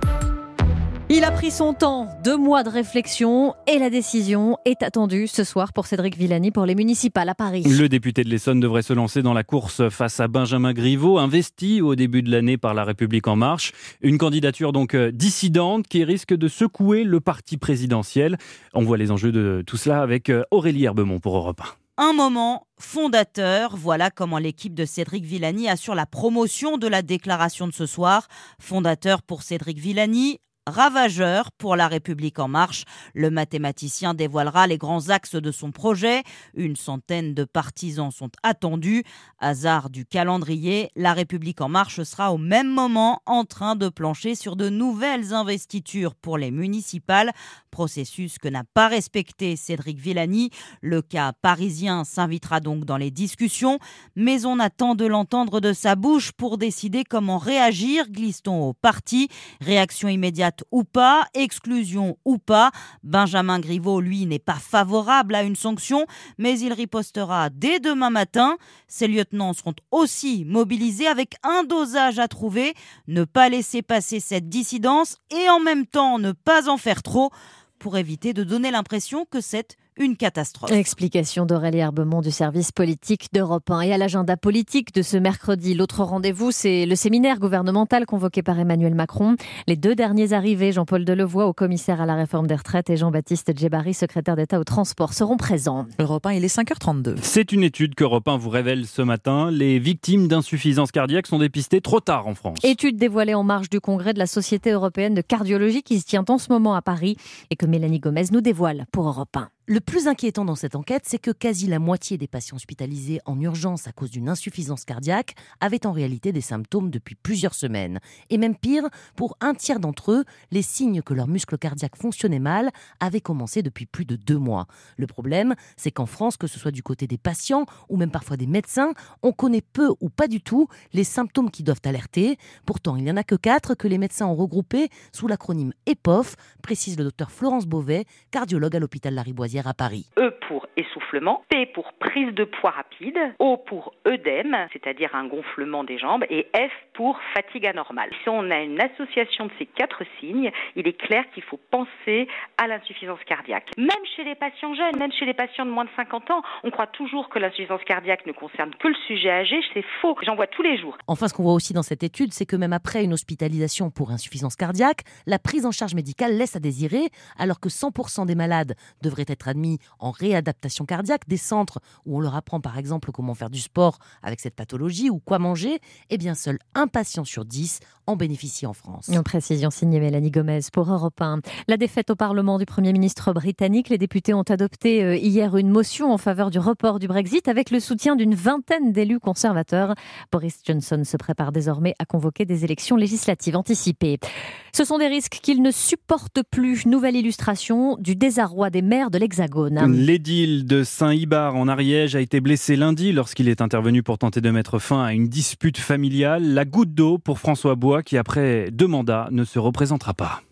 Il a pris son temps, 2 mois de réflexion et la décision est attendue ce soir pour Cédric Villani pour les municipales à Paris. Le député de l'Essonne devrait se lancer dans la course face à Benjamin Griveaux, investi au début de l'année par La République En Marche. Une candidature donc dissidente qui risque de secouer le parti présidentiel. On voit les enjeux de tout cela avec Aurélie Herbemont pour Europe 1. Un moment fondateur, voilà comment l'équipe de Cédric Villani assure la promotion de la déclaration de ce soir. Fondateur pour Cédric Villani, ravageur pour La République En Marche. Le mathématicien dévoilera les grands axes de son projet. 100 de partisans sont attendus. Hasard du calendrier, La République En Marche sera au même moment en train de plancher sur de nouvelles investitures pour les municipales. Processus que n'a pas respecté Cédric Villani. Le cas parisien s'invitera donc dans les discussions, mais on attend de l'entendre de sa bouche pour décider comment réagir, glisse-t-on au parti. Réaction immédiate ou pas, exclusion ou pas. Benjamin Griveaux, lui, n'est pas favorable à une sanction, mais il ripostera dès demain matin. Ses lieutenants seront aussi mobilisés avec un dosage à trouver, ne pas laisser passer cette dissidence et en même temps ne pas en faire trop pour éviter de donner l'impression que c'est une catastrophe. Explication d'Aurélie Herbemont du service politique d'Europe 1. Et à l'agenda politique de ce mercredi, l'autre rendez-vous, c'est le séminaire gouvernemental convoqué par Emmanuel Macron. Les 2 derniers arrivés, Jean-Paul Delevoye, au commissaire à la réforme des retraites, et Jean-Baptiste Djebari, secrétaire d'État au transport, seront présents. Europe 1, il est 5h32. C'est une étude qu'Europe 1 vous révèle ce matin. Les victimes d'insuffisance cardiaque sont dépistées trop tard en France. Étude dévoilée en marge du congrès de la Société européenne de cardiologie qui se tient en ce moment à Paris et que Mélanie Gomez nous dévoile pour Europe 1. Le plus inquiétant dans cette enquête, c'est que quasi la moitié des patients hospitalisés en urgence à cause d'une insuffisance cardiaque avaient en réalité des symptômes depuis plusieurs semaines. Et même pire, pour un tiers d'entre eux, les signes que leur muscle cardiaque fonctionnait mal avaient commencé depuis plus de 2 mois. Le problème, c'est qu'en France, que ce soit du côté des patients ou même parfois des médecins, on connaît peu ou pas du tout les symptômes qui doivent alerter. Pourtant, il n'y en a que 4 que les médecins ont regroupés sous l'acronyme EPOF, précise le docteur Florence Beauvais, cardiologue à l'hôpital Lariboisière à Paris. E pour essoufflement, P pour prise de poids rapide, O pour œdème, c'est-à-dire un gonflement des jambes, et F pour fatigue anormale. Si on a une association de ces 4 signes, il est clair qu'il faut penser à l'insuffisance cardiaque. Même chez les patients jeunes, même chez les patients de moins de 50 ans, on croit toujours que l'insuffisance cardiaque ne concerne que le sujet âgé, c'est faux, j'en vois tous les jours. Enfin, ce qu'on voit aussi dans cette étude, c'est que même après une hospitalisation pour insuffisance cardiaque, la prise en charge médicale laisse à désirer, alors que 100% des malades devraient être admis en réadaptation cardiaque, des centres où on leur apprend par exemple comment faire du sport avec cette pathologie ou quoi manger, eh bien seul un patient sur 10 en bénéficie en France. Une précision signée Mélanie Gomez pour Europe 1. La défaite au Parlement du Premier ministre britannique, les députés ont adopté hier une motion en faveur du report du Brexit avec le soutien d'une 20aine d'élus conservateurs. Boris Johnson se prépare désormais à convoquer des élections législatives anticipées. Ce sont des risques qu'il ne supporte plus. Nouvelle illustration du désarroi des maires de l'Hexagone. L'édile de Saint-Hibard en Ariège a été blessé lundi lorsqu'il est intervenu pour tenter de mettre fin à une dispute familiale. La goutte d'eau pour François Bois qui, après 2 mandats, ne se représentera pas.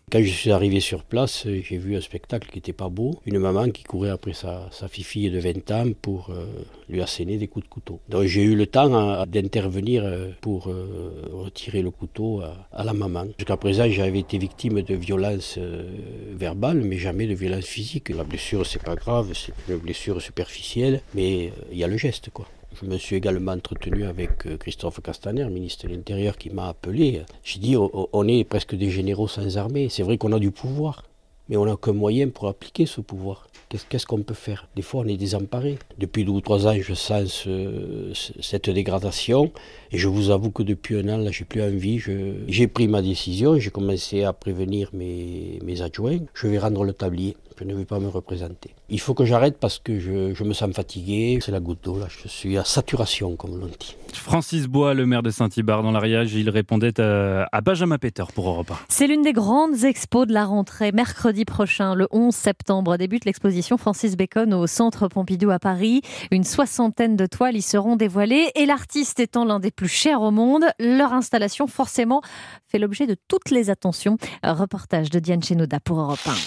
Quand je suis arrivé sur place, j'ai vu un spectacle qui n'était pas beau. Une maman qui courait après sa fille de 20 ans pour lui asséner des coups de couteau. Donc j'ai eu le temps d'intervenir pour retirer le couteau à la maman. Jusqu'à présent, j'avais été victime de violences verbales, mais jamais de violences physiques. La blessure, c'est pas grave, c'est une blessure superficielle, mais il y a le geste, quoi. Je me suis également entretenu avec Christophe Castaner, ministre de l'Intérieur, qui m'a appelé. J'ai dit, on est presque des généraux sans armée. C'est vrai qu'on a du pouvoir, mais on n'a qu'un moyen pour appliquer ce pouvoir. Qu'est-ce qu'on peut faire? Des fois, on est désemparés. Depuis 2 ou 3 ans, je sens cette dégradation. Et je vous avoue que depuis 1 an, là, j'ai plus envie. J'ai pris ma décision. J'ai commencé à prévenir mes adjoints. Je vais rendre le tablier. Je ne vais pas me représenter. Il faut que j'arrête parce que je me sens fatigué. C'est la goutte d'eau, là. Je suis à saturation, comme l'on dit. Francis Bois, le maire de Saint-Ibard, dans l'Ariège, il répondait à Benjamin Peter pour Europe 1. C'est l'une des grandes expos de la rentrée. Mercredi prochain, le 11 septembre, débute l'exposition Francis Bacon au Centre Pompidou à Paris. Une 60aine de toiles y seront dévoilées. Et l'artiste étant l'un des plus chers au monde, leur installation, forcément, fait l'objet de toutes les attentions. Un reportage de Diane Chenoda pour Europe 1.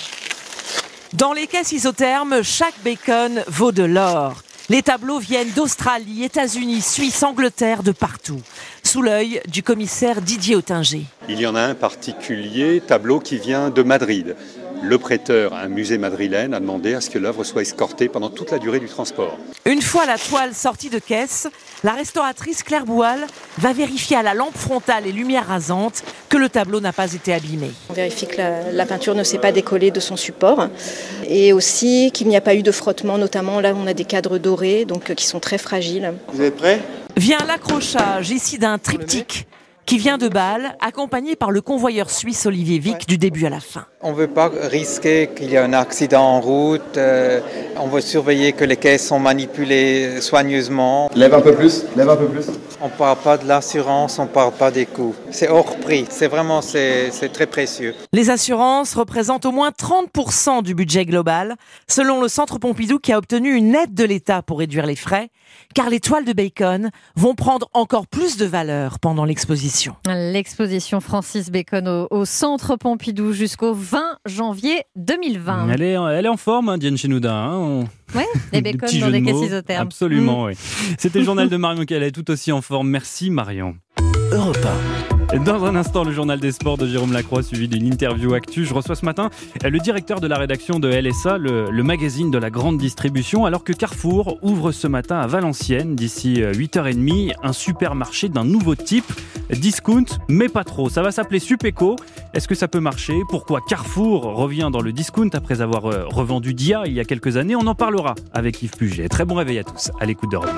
Dans les caisses isothermes, chaque bacon vaut de l'or. Les tableaux viennent d'Australie, États-Unis, Suisse, Angleterre, de partout. Sous l'œil du commissaire Didier Ottinger. Il y en a un particulier, tableau qui vient de Madrid. Le prêteur, un musée madrilène, a demandé à ce que l'œuvre soit escortée pendant toute la durée du transport. Une fois la toile sortie de caisse, la restauratrice Claire Boual va vérifier à la lampe frontale et lumière rasante que le tableau n'a pas été abîmé. On vérifie que la peinture ne s'est pas décollée de son support et aussi qu'il n'y a pas eu de frottement, notamment là on a des cadres dorés donc qui sont très fragiles. Vous êtes prêts ? Vient l'accrochage ici d'un triptyque qui vient de Bâle, accompagné par le convoyeur suisse Olivier Vic du début à la fin. On ne veut pas risquer qu'il y ait un accident en route, on veut surveiller que les caisses sont manipulées soigneusement. Lève un peu plus, lève un peu plus. On ne parle pas de l'assurance, on ne parle pas des coûts. C'est hors prix, c'est très précieux. Les assurances représentent au moins 30% du budget global, selon le Centre Pompidou qui a obtenu une aide de l'État pour réduire les frais, car les toiles de Bacon vont prendre encore plus de valeur pendant l'exposition. L'exposition Francis Bacon au Centre Pompidou jusqu'au 20 janvier 2020. Elle est en forme, hein, Diane Chenoda. Hein, Oui, les bacon dans des caisses isothermes. Absolument, oui. C'était le journal de Marion Calais, tout aussi en forme. Merci Marion. Europe 1. Dans un instant, le journal des sports de Jérôme Lacroix, suivi d'une interview actu. Je reçois ce matin le directeur de la rédaction de LSA, le magazine de la grande distribution, alors que Carrefour ouvre ce matin à Valenciennes, d'ici 8h30, un supermarché d'un nouveau type, discount, mais pas trop. Ça va s'appeler Supéco. Est-ce que ça peut marcher? Pourquoi Carrefour revient dans le discount après avoir revendu Dia il y a quelques années? On en parlera avec Yves Puget. Très bon réveil à tous, à l'écoute d'Europe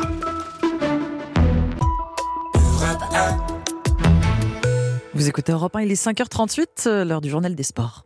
1. Vous écoutez Europe 1, il est 5h38, l'heure du journal des sports.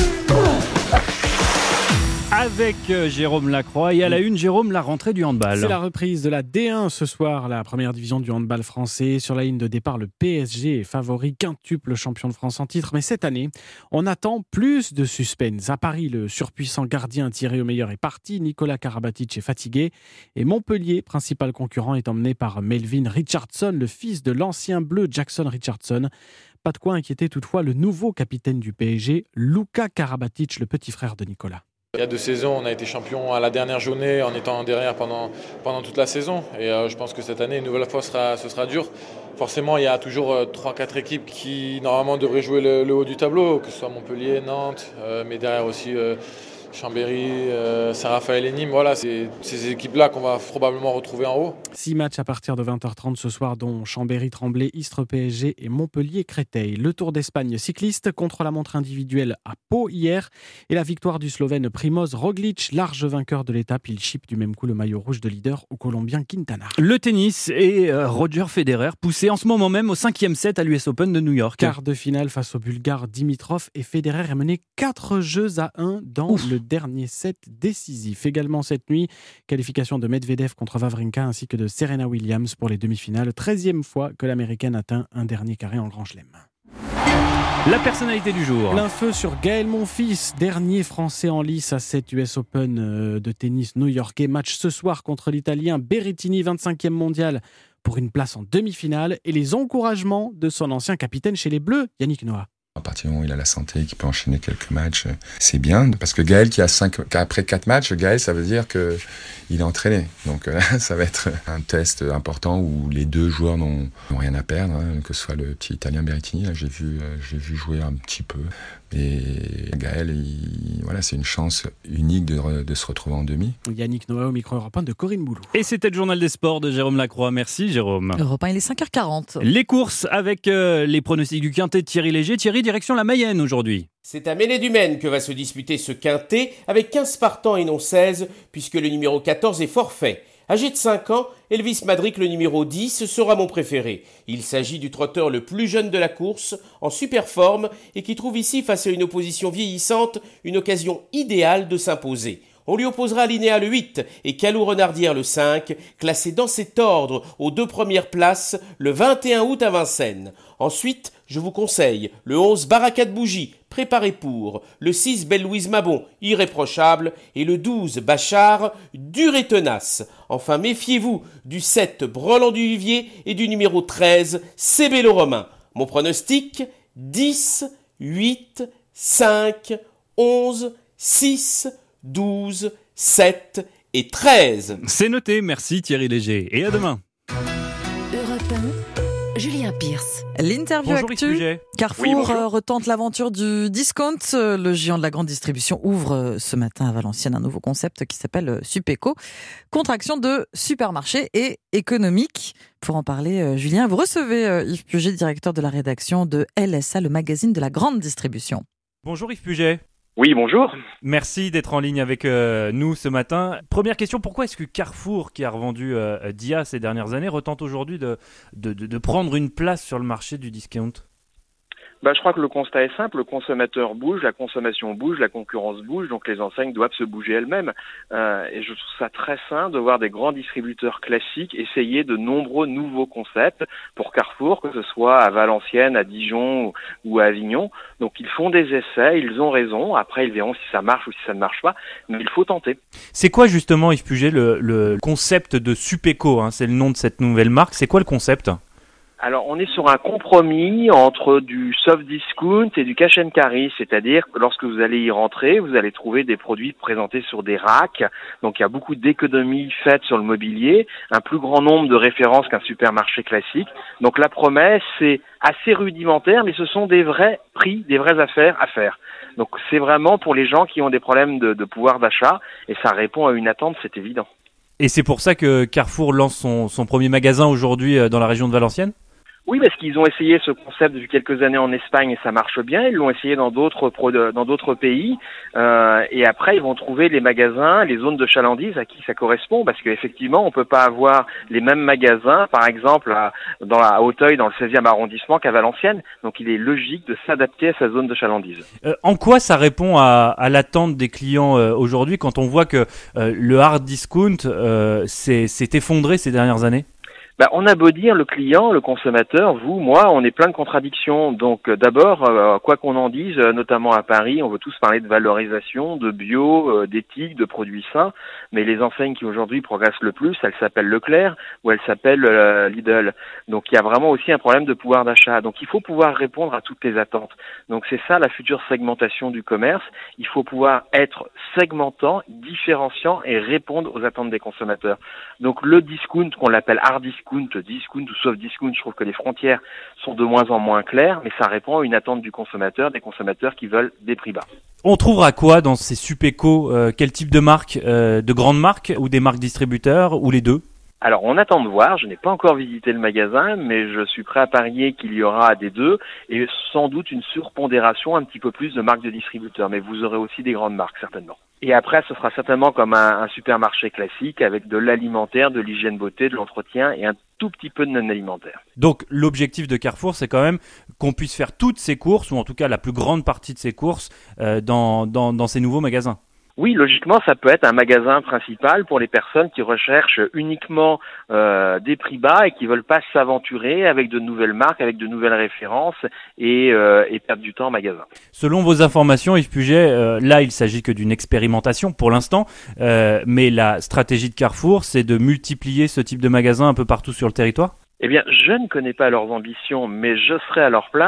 Avec Jérôme Lacroix et à la une, Jérôme, la rentrée du handball. C'est la reprise de la D1 ce soir, la première division du handball français. Sur la ligne de départ, le PSG est favori, quintuple champion de France en titre. Mais cette année, on attend plus de suspense. À Paris, le surpuissant gardien tiré au meilleur est parti. Nicolas Karabatic est fatigué. Et Montpellier, principal concurrent, est emmené par Melvin Richardson, le fils de l'ancien bleu Jackson Richardson. Pas de quoi inquiéter toutefois le nouveau capitaine du PSG, Luka Karabatic, le petit frère de Nicolas. Il y a 2 saisons, on a été champion à la dernière journée en étant derrière pendant toute la saison. Et je pense que cette année, une nouvelle fois, ce sera dur. Forcément, il y a toujours 3-4 équipes qui, normalement, devraient jouer le haut du tableau, que ce soit Montpellier, Nantes, mais derrière aussi Chambéry, Saint-Raphaël et Nîmes. Voilà, c'est ces équipes-là qu'on va probablement retrouver en haut. 6 matchs à partir de 20h30 ce soir, dont Chambéry, Tremblay, Istres PSG et Montpellier, Créteil. Le Tour d'Espagne cycliste contre la montre individuelle à Pau hier. Et la victoire du Slovène Primoz Roglic, large vainqueur de l'étape. Il chipe du même coup le maillot rouge de leader au Colombien Quintana. Le tennis et Roger Federer poussé en ce moment même au 5e set à l'US Open de New York. Quart de finale face au Bulgare Dimitrov et Federer est mené 4-1 dans le dernier set décisif. Également cette nuit, qualification de Medvedev contre Wawrinka ainsi que de Serena Williams pour les demi-finales. 13e fois que l'Américaine atteint un dernier carré en Grand Chelem. La personnalité du jour. Plein feu sur Gaël Monfils, dernier Français en lice à cet US Open de tennis new-yorkais. Match ce soir contre l'Italien Berrettini, 25e mondial pour une place en demi-finale. Et les encouragements de son ancien capitaine chez les Bleus, Yannick Noah. À partir du moment où il a la santé, qu'il peut enchaîner quelques matchs, c'est bien. Parce que Gaël, après 4 matchs, Gaël, ça veut dire qu'il est entraîné. Donc là, ça va être un test important où les 2 joueurs n'ont rien à perdre, hein, que ce soit le petit Italien Berrettini, là, j'ai vu jouer un petit peu. Et Gaël, voilà, c'est une chance unique de se retrouver en demi. Yannick Noah au micro Europe 1 de Corinne Boulou. Et c'était le journal des sports de Jérôme Lacroix. Merci Jérôme. Europe 1, il est 5h40. Les courses avec les pronostics du quintet de Thierry Léger. Thierry, direction la Mayenne aujourd'hui. C'est à Mêlée-du-Maine que va se disputer ce quintet avec 15 partants et non 16 puisque le numéro 14 est forfait. Âgé de 5 ans, Elvis Madric, le numéro 10, sera mon préféré. Il s'agit du trotteur le plus jeune de la course, en super forme, et qui trouve ici, face à une opposition vieillissante, une occasion idéale de s'imposer. On lui opposera Linéa le 8 et Calou Renardière le 5, classé dans cet ordre aux 2 premières places le 21 août à Vincennes. Ensuite, je vous conseille le 11 Baraka de Bougie, préparé pour, le 6 Belle Louise Mabon, irréprochable, et le 12 Bachar, dur et tenace. Enfin, méfiez-vous du 7 Brelan du Vivier et du numéro 13 Cébélo Romain. Mon pronostic, 10, 8, 5, 11, 6, 12, 7 et 13. C'est noté, merci Thierry Léger. Et à demain. Europe 1, Julien Pierce. L'interview Bonjour, actu. Carrefour retente l'aventure du discount. Le géant de la grande distribution ouvre ce matin à Valenciennes un nouveau concept qui s'appelle Supeco. Contraction de supermarché et économique. Pour en parler, Julien, vous recevez Yves Puget, directeur de la rédaction de LSA, le magazine de la grande distribution. Bonjour Yves Puget. Oui, bonjour. Merci d'être en ligne avec nous ce matin. Première question, pourquoi est-ce que Carrefour, qui a revendu Dia ces dernières années, retente aujourd'hui de prendre une place sur le marché du discount ? Je crois que le constat est simple, le consommateur bouge, la consommation bouge, la concurrence bouge, donc les enseignes doivent se bouger elles-mêmes. Et je trouve ça très sain de voir des grands distributeurs classiques essayer de nombreux nouveaux concepts pour Carrefour, que ce soit à Valenciennes, à Dijon ou à Avignon. Donc ils font des essais, ils ont raison, après ils verront si ça marche ou si ça ne marche pas, mais il faut tenter. C'est quoi justement, Yves Puget, le concept de Supeco, hein, c'est le nom de cette nouvelle marque, c'est quoi le concept ? Alors, on est sur un compromis entre du soft discount et du cash and carry, c'est-à-dire que lorsque vous allez y rentrer, vous allez trouver des produits présentés sur des racks. Donc, il y a beaucoup d'économies faites sur le mobilier, un plus grand nombre de références qu'un supermarché classique. Donc, la promesse, c'est assez rudimentaire, mais ce sont des vrais prix, des vraies affaires à faire. Donc, c'est vraiment pour les gens qui ont des problèmes de pouvoir d'achat, et ça répond à une attente, c'est évident. Et c'est pour ça que Carrefour lance son premier magasin aujourd'hui dans la région de Valenciennes ? Oui, parce qu'ils ont essayé ce concept depuis quelques années en Espagne et ça marche bien. Ils l'ont essayé dans d'autres pays. Et après, ils vont trouver les magasins, les zones de chalandise à qui ça correspond. Parce qu'effectivement, on peut pas avoir les mêmes magasins, par exemple, à Auteuil, dans le 16e arrondissement, qu'à Valenciennes. Donc, il est logique de s'adapter à sa zone de chalandise. En quoi ça répond à l'attente des clients aujourd'hui quand on voit que le hard discount s'est effondré ces dernières années ? On a beau dire, le client, le consommateur, vous, moi, on est plein de contradictions. Donc d'abord, quoi qu'on en dise, notamment à Paris, on veut tous parler de valorisation, de bio, d'éthique, de produits sains. Mais les enseignes qui aujourd'hui progressent le plus, elles s'appellent Leclerc ou elles s'appellent Lidl. Donc il y a vraiment aussi un problème de pouvoir d'achat. Donc il faut pouvoir répondre à toutes les attentes. Donc c'est ça la future segmentation du commerce. Il faut pouvoir être segmentant, différenciant et répondre aux attentes des consommateurs. Donc le discount, qu'on l'appelle hard discount ou soft discount, je trouve que les frontières sont de moins en moins claires, mais ça répond à une attente du consommateur, des consommateurs qui veulent des prix bas. On trouvera quoi dans ces Supeco ? Quel type de marques ? De grandes marques ou des marques distributeurs ou les deux ? Alors, on attend de voir. Je n'ai pas encore visité le magasin, mais je suis prêt à parier qu'il y aura des deux et sans doute une surpondération un petit peu plus de marques de distributeurs. Mais vous aurez aussi des grandes marques, certainement. Et après, ce sera certainement comme un supermarché classique avec de l'alimentaire, de l'hygiène beauté, de l'entretien et un tout petit peu de non-alimentaire. Donc, l'objectif de Carrefour, c'est quand même qu'on puisse faire toutes ses courses, ou en tout cas la plus grande partie de ses courses, dans ces nouveaux magasins. Oui, logiquement, ça peut être un magasin principal pour les personnes qui recherchent uniquement des prix bas et qui veulent pas s'aventurer avec de nouvelles marques, avec de nouvelles références et perdre du temps en magasin. Selon vos informations, Yves Puget, là, il s'agit que d'une expérimentation pour l'instant, mais la stratégie de Carrefour, c'est de multiplier ce type de magasin un peu partout sur le territoire ? Eh bien, je ne connais pas leurs ambitions, mais je serai à leur place.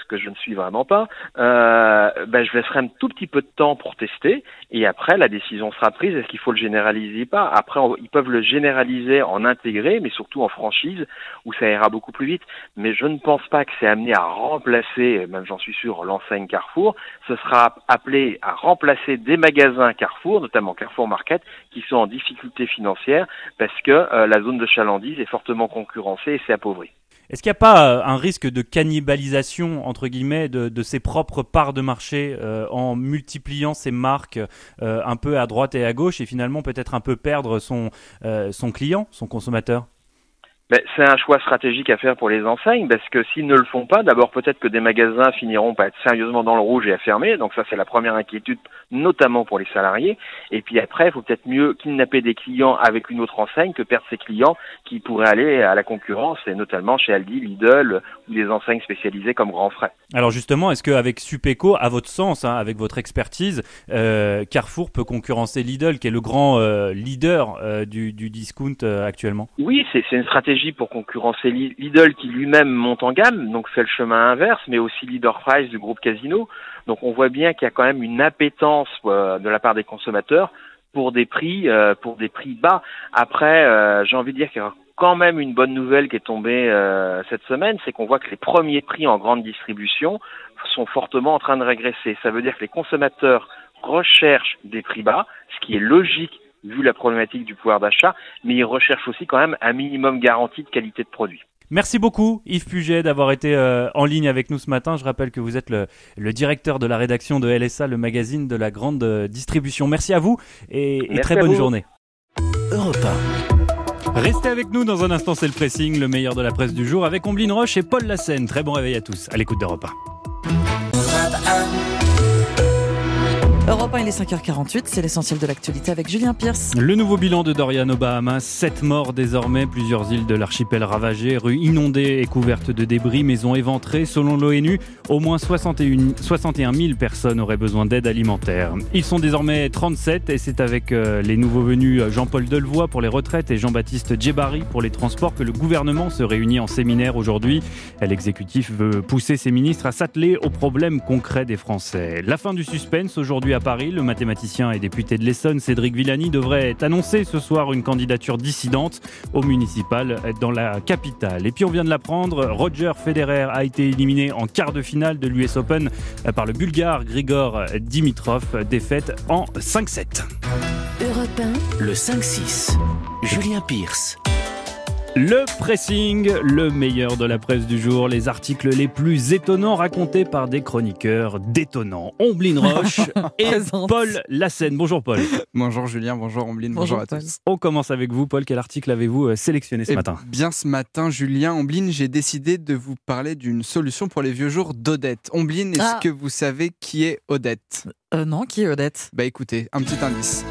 ce que je ne suis vraiment pas, je laisserai un tout petit peu de temps pour tester, et après la décision sera prise. Est-ce qu'il faut le généraliser ou pas? Après, ils peuvent le généraliser en intégré, mais surtout en franchise, où ça ira beaucoup plus vite. Mais je ne pense pas que c'est amené à remplacer, même j'en suis sûr, l'enseigne Carrefour. Ce sera appelé à remplacer des magasins Carrefour, notamment Carrefour Market, qui sont en difficulté financière parce que la zone de chalandise est fortement concurrencée et s'est appauvrie. Est-ce qu'il n'y a pas un risque de cannibalisation, entre guillemets, de ses propres parts de marché en multipliant ses marques un peu à droite et à gauche et finalement peut-être un peu perdre son client, son consommateur? C'est un choix stratégique à faire pour les enseignes, parce que s'ils ne le font pas, d'abord peut-être que des magasins finiront par être sérieusement dans le rouge et à fermer, donc ça c'est la première inquiétude, notamment pour les salariés. Et puis après, il faut peut-être mieux kidnapper des clients avec une autre enseigne que perdre ces clients qui pourraient aller à la concurrence, et notamment chez Aldi, Lidl ou des enseignes spécialisées comme Grand Frais. Alors justement, est-ce qu'avec Supeco, à votre sens, avec votre expertise, Carrefour peut concurrencer Lidl, qui est le grand leader du discount actuellement? Oui, c'est une stratégie pour concurrencer Lidl qui lui-même monte en gamme, donc fait le chemin inverse, mais aussi Leader Price du groupe Casino. Donc on voit bien qu'il y a quand même une appétence de la part des consommateurs pour des prix bas. Après, j'ai envie de dire qu'il y a quand même une bonne nouvelle qui est tombée cette semaine, c'est qu'on voit que les premiers prix en grande distribution sont fortement en train de régresser. Ça veut dire que les consommateurs recherchent des prix bas, ce qui est logique vu la problématique du pouvoir d'achat, mais ils recherchent aussi quand même un minimum garanti de qualité de produit. Merci beaucoup Yves Puget d'avoir été en ligne avec nous ce matin. Je rappelle que vous êtes le directeur de la rédaction de LSA, le magazine de la grande distribution. Merci à vous et très bonne journée. Europe 1. Restez avec nous dans un instant, c'est le pressing, le meilleur de la presse du jour avec Omblin Roche et Paul Lassène. Très bon réveil à tous, à l'écoute d'Europe 1. Europe 1, il est 5h48, c'est l'essentiel de l'actualité avec Julien Pierce. Le nouveau bilan de Dorian aux Bahamas, 7 morts désormais, plusieurs îles de l'archipel ravagées, rues inondées et couvertes de débris, maisons éventrées. Selon l'ONU, au moins 61 000 personnes auraient besoin d'aide alimentaire. Ils sont désormais 37 et c'est avec les nouveaux venus Jean-Paul Delevoye pour les retraites et Jean-Baptiste Djebari pour les transports que le gouvernement se réunit en séminaire aujourd'hui. L'exécutif veut pousser ses ministres à s'atteler aux problèmes concrets des Français. La fin du suspense aujourd'hui à Paris, le mathématicien et député de l'Essonne, Cédric Villani, devrait annoncer ce soir une candidature dissidente au municipal dans la capitale. Et puis on vient de l'apprendre, Roger Federer a été éliminé en quart de finale de l'US Open par le Bulgare Grigor Dimitrov, défaite en 5-7. Europe 1, le 5-6. Julien Pierce. Le pressing, le meilleur de la presse du jour, les articles les plus étonnants racontés par des chroniqueurs détonnants. Omblin Roche et Paul Lassène. Bonjour Paul. Bonjour Julien, bonjour Omblin, bonjour à tous. On commence avec vous Paul, quel article avez-vous sélectionné ce matin? Bien ce matin Julien, Omblin, j'ai décidé de vous parler d'une solution pour les vieux jours d'Odette. Omblin, est-ce que vous savez qui est Odette? Non, qui est Odette? Bah écoutez, un petit indice.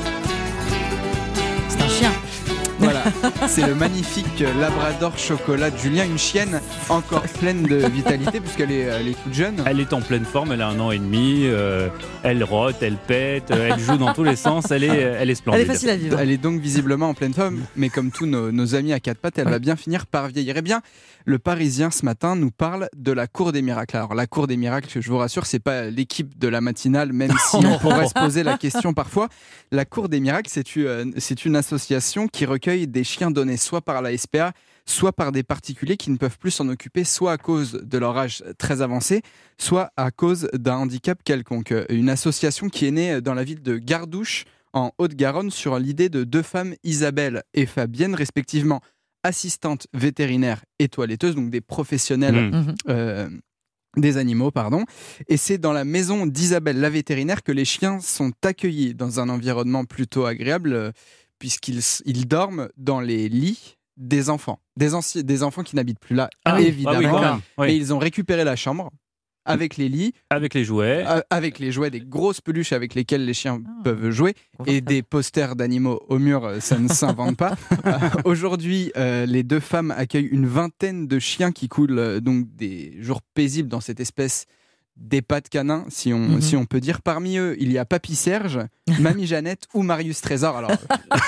C'est un chien. Voilà, c'est le magnifique Labrador chocolat de Julien, une chienne encore pleine de vitalité puisqu'elle est toute jeune. Elle est en pleine forme, elle a 1 an et demi, elle rote, elle pète, elle joue dans tous les sens, elle est splendide. Elle est facile à vivre. Elle est donc visiblement en pleine forme, mais comme tous nos amis à quatre pattes, elle va bien finir par vieillir. Eh bien, le Parisien ce matin nous parle de la Cour des Miracles. Alors la Cour des Miracles, je vous rassure, c'est pas l'équipe de la matinale, même si on pourrait se poser la question parfois. La Cour des Miracles, c'est une association qui recueille des chiens donnés soit par la SPA, soit par des particuliers qui ne peuvent plus s'en occuper, soit à cause de leur âge très avancé, soit à cause d'un handicap quelconque. Une association qui est née dans la ville de Gardouche, en Haute-Garonne, sur l'idée de 2 femmes, Isabelle et Fabienne, respectivement assistantes vétérinaires et toiletteuses, donc des professionnels des animaux, pardon. Et c'est dans la maison d'Isabelle, la vétérinaire, que les chiens sont accueillis dans un environnement plutôt agréable, puisqu'ils dorment dans les lits des enfants. Des enfants qui n'habitent plus là, évidemment. Oui. Mais ils ont récupéré la chambre avec les lits. Avec les jouets. Avec les jouets, des grosses peluches avec lesquelles les chiens peuvent jouer. Et des posters d'animaux au mur, ça ne s'invente pas. Aujourd'hui, les 2 femmes accueillent une vingtaine de chiens qui coulent donc des jours paisibles dans cette espèce d'EHPAD canins, si on peut dire. Parmi eux, il y a Papy Serge, Mamie Jeannette ou Marius Trésor. Alors,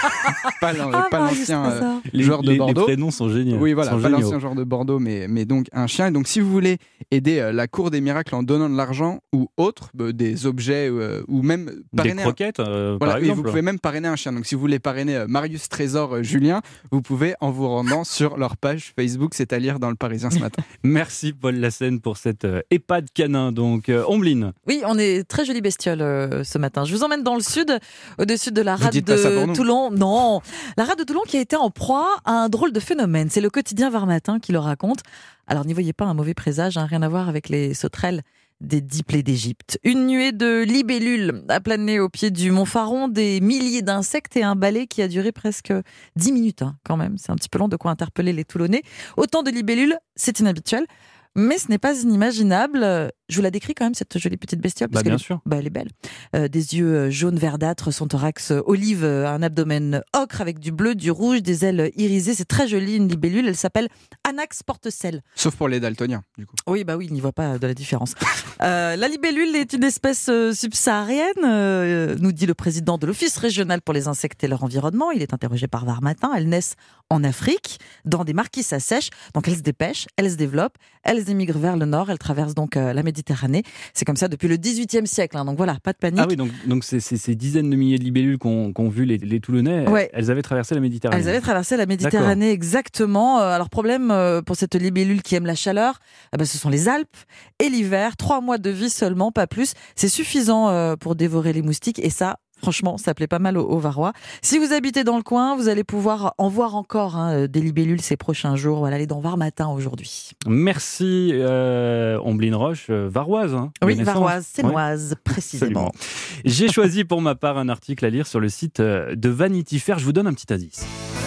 pas l'ancien joueur de Bordeaux. Les prénoms sont géniaux. Oui, voilà, pas l'ancien joueur de Bordeaux, mais donc un chien. Et donc, si vous voulez aider la Cour des Miracles en donnant de l'argent ou autre, des objets ou même parrainer des croquettes, par exemple. Et vous pouvez même parrainer un chien. Donc, si vous voulez parrainer Marius Trésor Julien, vous pouvez en vous rendant sur leur page Facebook, c'est à lire dans Le Parisien ce matin. Merci Paul Lassène pour cette EHPAD canin. Donc, Ombline. Oui, on est très jolie bestiole ce matin. Je vous emmène dans le sud, au-dessus de la rade de Toulon. Non, la rade de Toulon qui a été en proie à un drôle de phénomène. C'est le quotidien Var Matin qui le raconte. Alors n'y voyez pas un mauvais présage, rien à voir avec les sauterelles des 10 plaies d'Égypte. Une nuée de libellules a plané au pied du Mont Faron, des milliers d'insectes et un balai qui a duré presque 10 minutes quand même. C'est un petit peu long, de quoi interpeller les Toulonnais. Autant de libellules, c'est inhabituel. Mais ce n'est pas inimaginable. Je vous la décris quand même, cette jolie petite bestiole. Parce bien sûr. Elle est belle. Des yeux jaunes verdâtres, son thorax olive, un abdomen ocre avec du bleu, du rouge, des ailes irisées. C'est très joli, une libellule. Elle s'appelle Anax portecelle. Sauf pour les daltoniens, du coup. Oui, il n'y voit pas de la différence. La libellule est une espèce subsaharienne, nous dit le président de l'Office régional pour les insectes et leur environnement. Il est interrogé par Var Matin. Elles naissent en Afrique, dans des maquis à sèche. Donc elles se dépêchent, elles se développent, elles émigrent vers le nord, elles traversent donc la Méditerranée. C'est comme ça depuis le XVIIIe siècle. Donc voilà, pas de panique. Ah oui, donc ces dizaines de milliers de libellules qu'ont vu les Toulonnais, elles avaient traversé la Méditerranée. Elles avaient traversé la Méditerranée, exactement. Alors problème pour cette libellule qui aime la chaleur, ce sont les Alpes et l'hiver. 3 mois de vie seulement, pas plus. C'est suffisant pour dévorer les moustiques et ça... Franchement, ça plaît pas mal aux Varois. Si vous habitez dans le coin, vous allez pouvoir en voir encore des libellules ces prochains jours. Voilà, elle est dans Var Matin aujourd'hui. Merci Ombline Roche, varoise. Oui, varoise, sénoise, précisément. Absolument. J'ai choisi pour ma part un article à lire sur le site de Vanity Fair. Je vous donne un petit indice.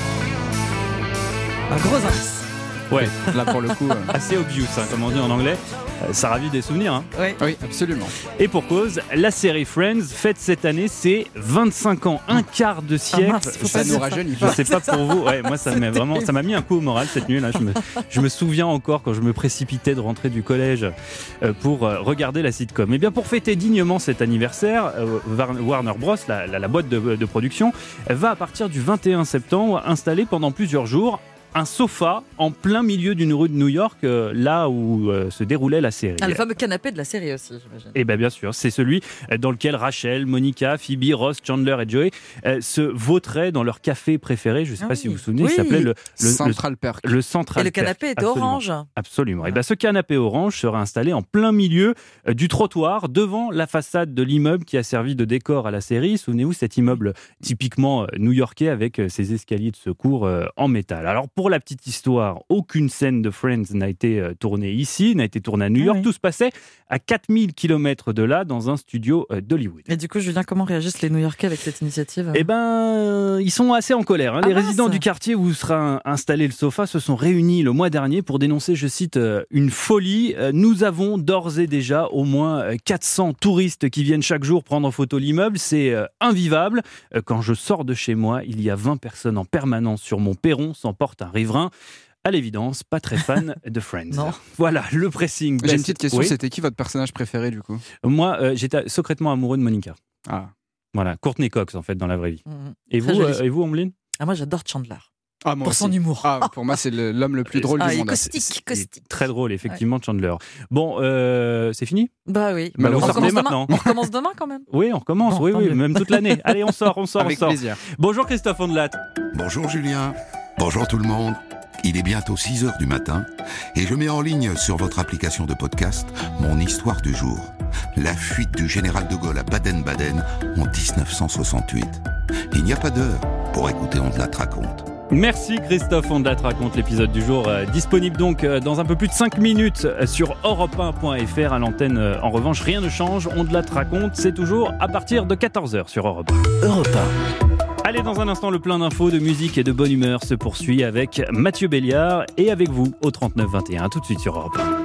Un gros indice. Ouais, là pour le coup, assez obvious, comme on dit en anglais. Ça ravive des souvenirs. Oui, absolument. Et pour cause, la série Friends fête cette année ses 25 ans, un quart de siècle. Ça nous rajeunit. Je sais pas pour vous. Ouais, moi, ça m'a mis un coup au moral cette nuit. Là, je me souviens encore quand je me précipitais de rentrer du collège pour regarder la sitcom. Et bien, pour fêter dignement cet anniversaire, Warner Bros, la boîte de production, va à partir du 21 septembre installer pendant plusieurs jours un sofa en plein milieu d'une rue de New York, là où se déroulait la série. Le fameux canapé de la série aussi, j'imagine. Et bien sûr, c'est celui dans lequel Rachel, Monica, Phoebe, Ross, Chandler et Joey se vautraient dans leur café préféré. Je ne sais pas si vous vous souvenez, il s'appelait le Central Perk. Le Central Et le canapé Perk. était orange. Absolument. Et bien ce canapé orange sera installé en plein milieu du trottoir, devant la façade de l'immeuble qui a servi de décor à la série. Souvenez-vous, cet immeuble typiquement new-yorkais avec ses escaliers de secours en métal. Alors pour la petite histoire, aucune scène de Friends n'a été tournée ici, n'a été tournée à New York. Tout se passait à 4000 km de là, dans un studio d'Hollywood. Et du coup, Julien, comment réagissent les New-Yorkais avec cette initiative ? Eh ben, ils sont assez en colère. Les résidents du quartier où sera installé le sofa se sont réunis le mois dernier pour dénoncer, je cite, une folie. Nous avons d'ores et déjà au moins 400 touristes qui viennent chaque jour prendre en photo l'immeuble. C'est invivable. Quand je sors de chez moi, il y a 20 personnes en permanence sur mon perron, s'emporte un riverain. À l'évidence, pas très fan de Friends. Non. Voilà, le pressing. J'ai une petite question, c'était qui votre personnage préféré du coup ? Moi, j'étais secrètement amoureux de Monica. Ah. Voilà, Courtney Cox en fait dans la vraie vie. Et vous, Ombline ? Moi j'adore Chandler. Moi pour aussi. Son humour. Pour moi, c'est l'homme le plus drôle du monde. Caustique. Très drôle, effectivement, Chandler. Bon, c'est fini ? Bah oui. Vous sortez maintenant. On recommence demain quand même. Oui, on recommence, oui, même toute l'année. Allez, on sort. Avec plaisir. Bonjour Christophe Ondelat. Bonjour Julien. Bonjour tout le monde. Il est bientôt 6h du matin et je mets en ligne sur votre application de podcast mon histoire du jour. La fuite du général de Gaulle à Baden-Baden en 1968. Il n'y a pas d'heure pour écouter Ondelat raconte. Merci Christophe, Ondelat raconte l'épisode du jour, disponible donc dans un peu plus de 5 minutes sur europe1.fr à l'antenne. En revanche, rien ne change, Ondelat raconte, c'est toujours à partir de 14h sur Europe 1. Europe 1. Allez, dans un instant, le plein d'infos, de musique et de bonne humeur se poursuit avec Mathieu Béliard et avec vous au 3921. À tout de suite sur Europe 1.